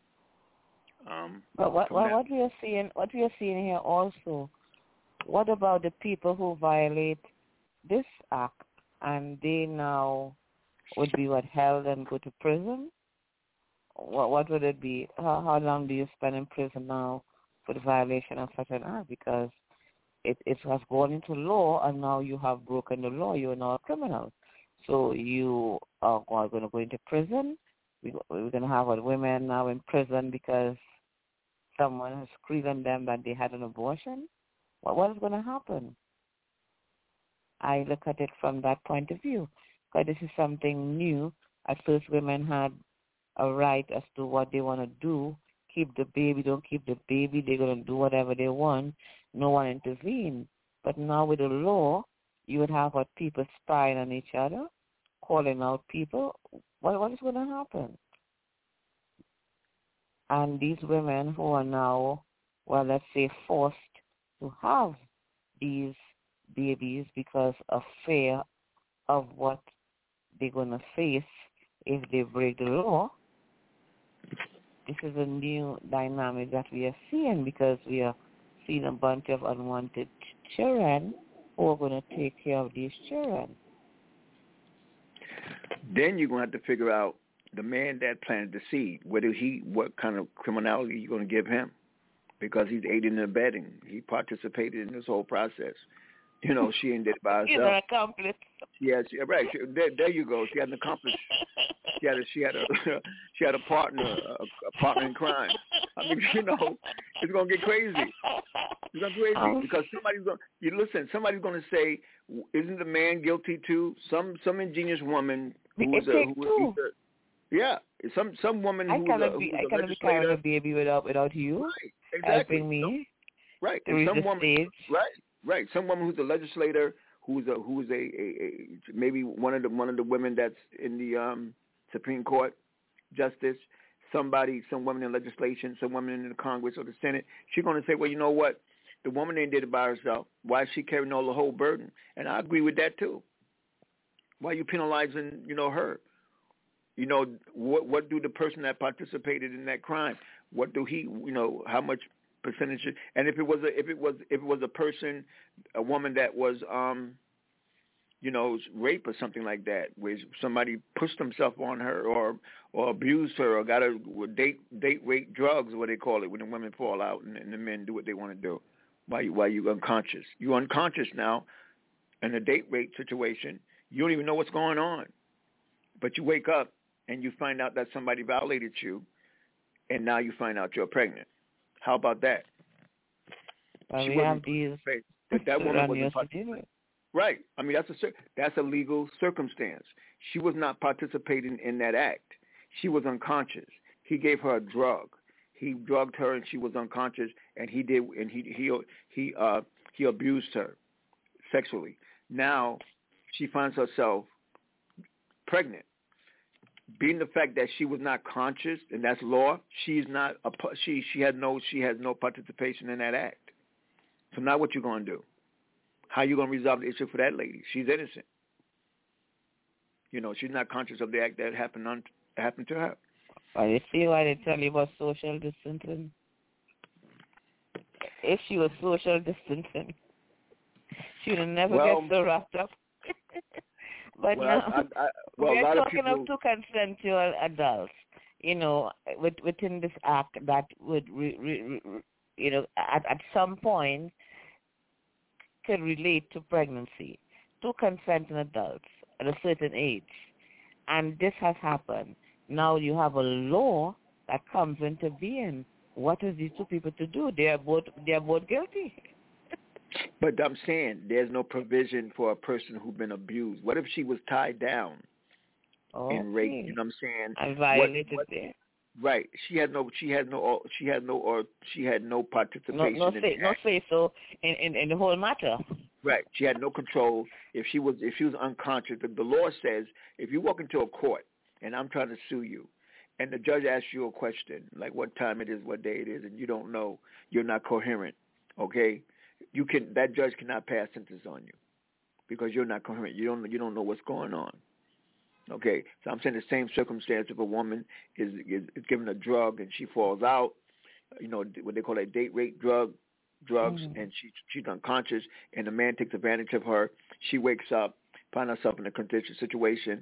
Um, but what what, what we are seeing, what we are seeing here also, what about the people who violate this act and they now would be what held and go to prison? What what would it be? How, how long do you spend in prison now for the violation of such an act? Because it it has gone into law and now you have broken the law. You are now a criminal. So you are going to go into prison. We, we're going to have our women now in prison because someone has screamed them that they had an abortion. What what is going to happen? I look at it from that point of view. Because this is something new. At first, women had a right as to what they want to do. Keep the baby, don't keep the baby. They're going to do whatever they want. No one intervened. But now with the law, you would have what people spying on each other, calling out people. What what is going to happen? And these women who are now, well, let's say, forced to have these babies because of fear of what they're going to face if they break the law. This is a new dynamic that we are seeing because we are seeing a bunch of unwanted children who are going to take care of these children. Then you're going to have to figure out the man that planted the seed, whether he, what kind of criminality you're going to give him, because he's aiding and abetting. He participated in this whole process. You know, she ain't did it by herself. He's an accomplice. Yeah, she, right. She, there, there you go. She had an accomplice. She had a, she had a, she had a partner, a, a partner in crime. I mean, you know, it's gonna get crazy. You're going crazy Um, because somebody's going. You listen. Somebody's going to say, "Isn't the man guilty too?" Some some ingenious woman who's it a, takes who, two. who's a yeah. Some some woman I who's cannot a, be. who's I a cannot be carrying legislator. a baby without without you Right. Exactly. helping me Right. to And reach some the woman. stage. Right. Right. Some woman who's a legislator, who's a who's a, a, a maybe one of the one of the women that's in the um, Supreme Court justice. Somebody, some woman in legislation, some woman in the Congress or the Senate. She's going to say, well, you know what? The woman ain't did it by herself. Why is she carrying all the whole burden? And I agree with that too. Why are you penalizing, you know, her? You know, what what do the person that participated in that crime? What do he, you know, how much percentage? And if it was a if it was if it was a person, a woman that was, um, you know, rape or something like that, where somebody pushed himself on her or or abused her or got a date date rape drugs, what they call it, when the women fall out and, and the men do what they want to do. Why you why you unconscious? You're unconscious now in a date rape situation. You don't even know what's going on, but you wake up and you find out that somebody violated you, and now you find out you're pregnant. How about that? Well, She we wasn't have these. but that woman wasn't erroneous participating. Right. I mean, that's a cir- that's a legal circumstance. She was not participating in that act. She was unconscious. He gave her a drug. He drugged her, and she was unconscious. And he did, and he he he uh he abused her sexually. Now she finds herself pregnant. Being the fact that she was not conscious, and that's law, she's not a she she had no she has no participation in that act. So now what you gonna do? How you gonna resolve the issue for that lady? She's innocent. You know, she's not conscious of the act that happened on happened to her. Well, you see why they tell you about social distancing? If she was social distancing, she would never well, get so wrapped up. But well, now, I, I, well, we're a lot talking of, people... of two consensual adults, you know, with, within this act that would, re, re, re, you know, at, at some point could relate to pregnancy. Two consenting adults at a certain age. And this has happened. Now you have a law that comes into being. What is these two people to do? They are both, they are both guilty. But I'm saying there's no provision for a person who's been abused. What if she was tied down okay. and raped? You know what I'm saying? And violated what, what, there. Right. She had no. She had no. She had no. Or she had no participation. No, no in say, the no act. say so in, in in the whole matter. Right. She had no control. If she was, if she was unconscious, the, the law says if you walk into a court and I'm trying to sue you, and the judge asks you a question like what time it is, what day it is, and you don't know, you're not coherent. Okay. You can that judge cannot pass sentence on you because you're not coherent. You don't you don't know what's going on. Okay, so I'm saying the same circumstance if a woman is, is is given a drug and she falls out, you know what they call a date rape drug, drugs, mm-hmm. and she she's unconscious and the man takes advantage of her. She wakes up, finds herself in a contentious situation,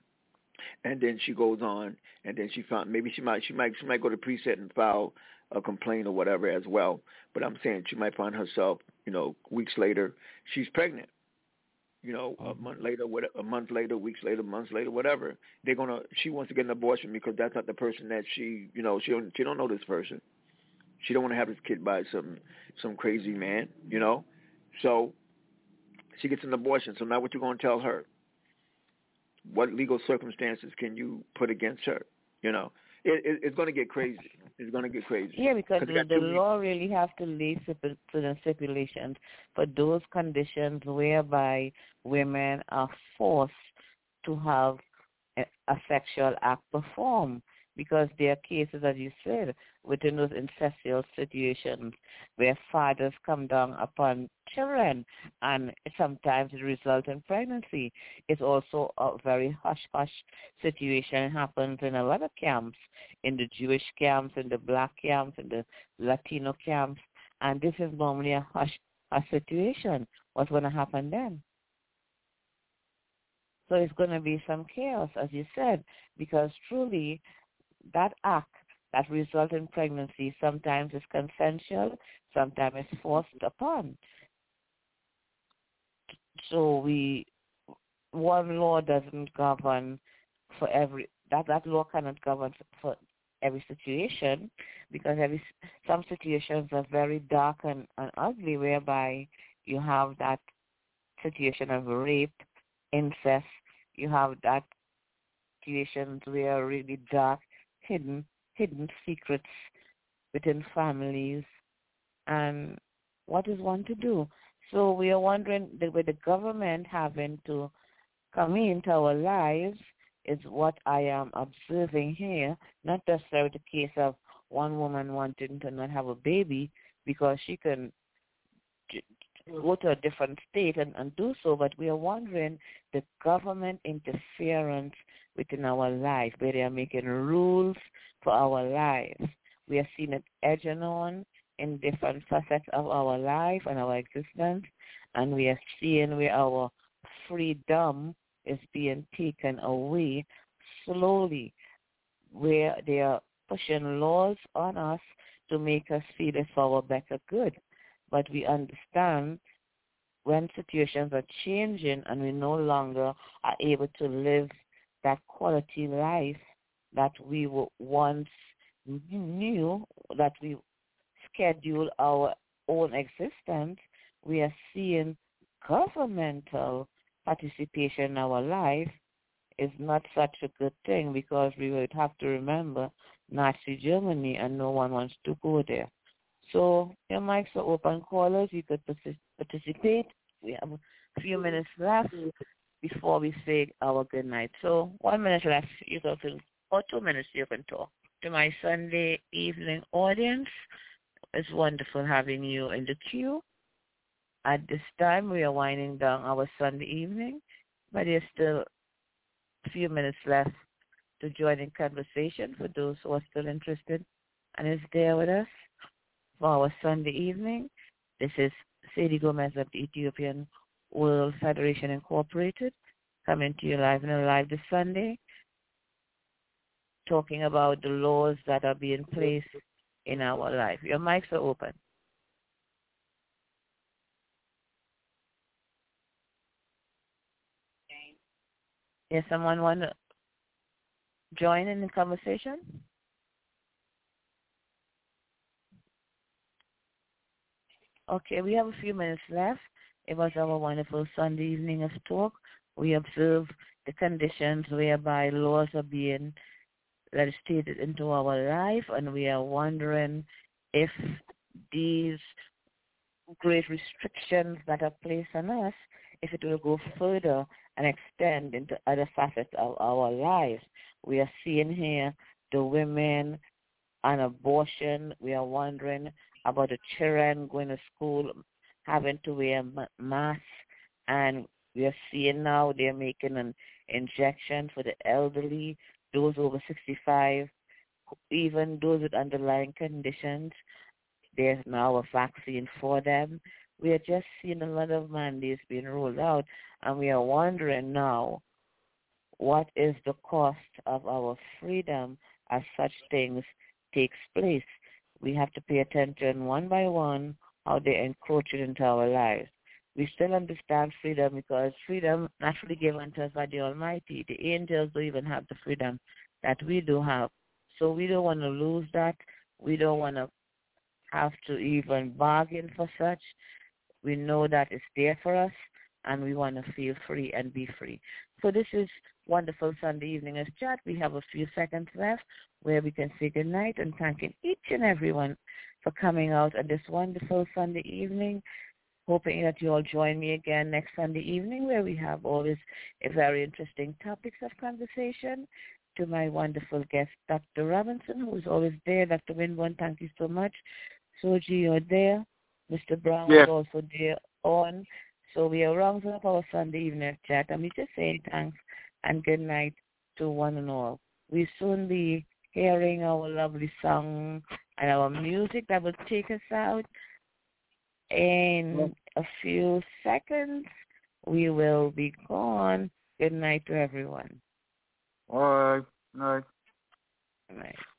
and then she goes on, and then she found maybe she might she might she might go to precinct and file a complaint or whatever as well. But I'm saying she might find herself, you know, weeks later, she's pregnant. You know, a month later, what, a month later, weeks later, months later, whatever. They're gonna. She wants to get an abortion because that's not the person that she, you know, she don't. She don't know this person. She don't want to have this kid by some some crazy man. You know, so she gets an abortion. So now, what you gonna tell her? What legal circumstances can you put against her? You know, it, it, it's going to get crazy. It's going to get crazy. Yeah, because the, the law weeks. really has to lay certain stipulations for those conditions whereby women are forced to have a, a sexual act performed. Because there are cases, as you said, within those incestuous situations where fathers come down upon children and sometimes it results in pregnancy. It's also a very hush-hush situation. It happens in a lot of camps, in the Jewish camps, in the black camps, in the Latino camps, and this is normally a hush-hush situation. What's going to happen then? So it's going to be some chaos, as you said, because truly that act that results in pregnancy sometimes is consensual, sometimes it's forced upon. So we, one law doesn't govern for every, that, that law cannot govern for every situation, because every some situations are very dark and, and ugly, whereby you have that situation of rape, incest, you have that situations where really dark, hidden, hidden secrets within families, and what is one to do? So we are wondering that with the government having to come into our lives is what I am observing here, not necessarily the case of one woman wanting to not have a baby because she can go to a different state and, and do so, but we are wondering the government interference within our life, where they are making rules for our lives. We are seeing it edging on in different facets of our life and our existence, and we are seeing where our freedom is being taken away slowly, where they are pushing laws on us to make us feel it's for our better good. But we understand when situations are changing and we no longer are able to live that quality life that we once knew, that we schedule our own existence, we are seeing governmental participation in our life is not such a good thing, because we would have to remember Nazi Germany and no one wants to go there. So your mics are open, callers. You could participate. We have a few minutes left before we say our good night. So one minute left, you can, or two minutes you can talk. To my Sunday evening audience, it's wonderful having you in the queue. At this time, we are winding down our Sunday evening, but there's still a few minutes left to join in conversation for those who are still interested and is there with us for our Sunday evening. This is Sadie Gomez of the Ethiopian World Federation Incorporated, coming to you live and live this Sunday, talking about the laws that are being placed in our life. Your mics are open. Yes, someone want to join in the conversation? Okay, we have a few minutes left. It was our wonderful Sunday evening of talk. We observed the conditions whereby laws are being legislated into our life, and we are wondering if these great restrictions that are placed on us, if it will go further and extend into other facets of our lives. We are seeing here the women on abortion. We are wondering about the children going to school, having to wear masks, and we are seeing now they're making an injection for the elderly, those over sixty-five, even those with underlying conditions. There's now a vaccine for them. We are just seeing a lot of mandates being rolled out, and we are wondering now, what is the cost of our freedom as such things takes place? We have to pay attention one by one how they encroach into our lives. We still understand freedom because freedom naturally given to us by the Almighty. The angels don't even have the freedom that we do have. So we don't want to lose that. We don't want to have to even bargain for such. We know that it's there for us, and we want to feel free and be free. So this is wonderful Sunday evening as chat. We have a few seconds left where we can say good night and thanking each and everyone for coming out on this wonderful Sunday evening. Hoping that you all join me again next Sunday evening, where we have always a very interesting topics of conversation. To my wonderful guest, Doctor Robinson, who is always there. Doctor Winborn, thank you so much. Soji, you're there. Mister Brown yes. is also there on. So we are rounding up our Sunday evening chat, and we just saying thanks and good night to one and all. We'll soon be hearing our lovely song and our music that will take us out. In a few seconds, we will be gone. Good night to everyone. All right. Night. Good night.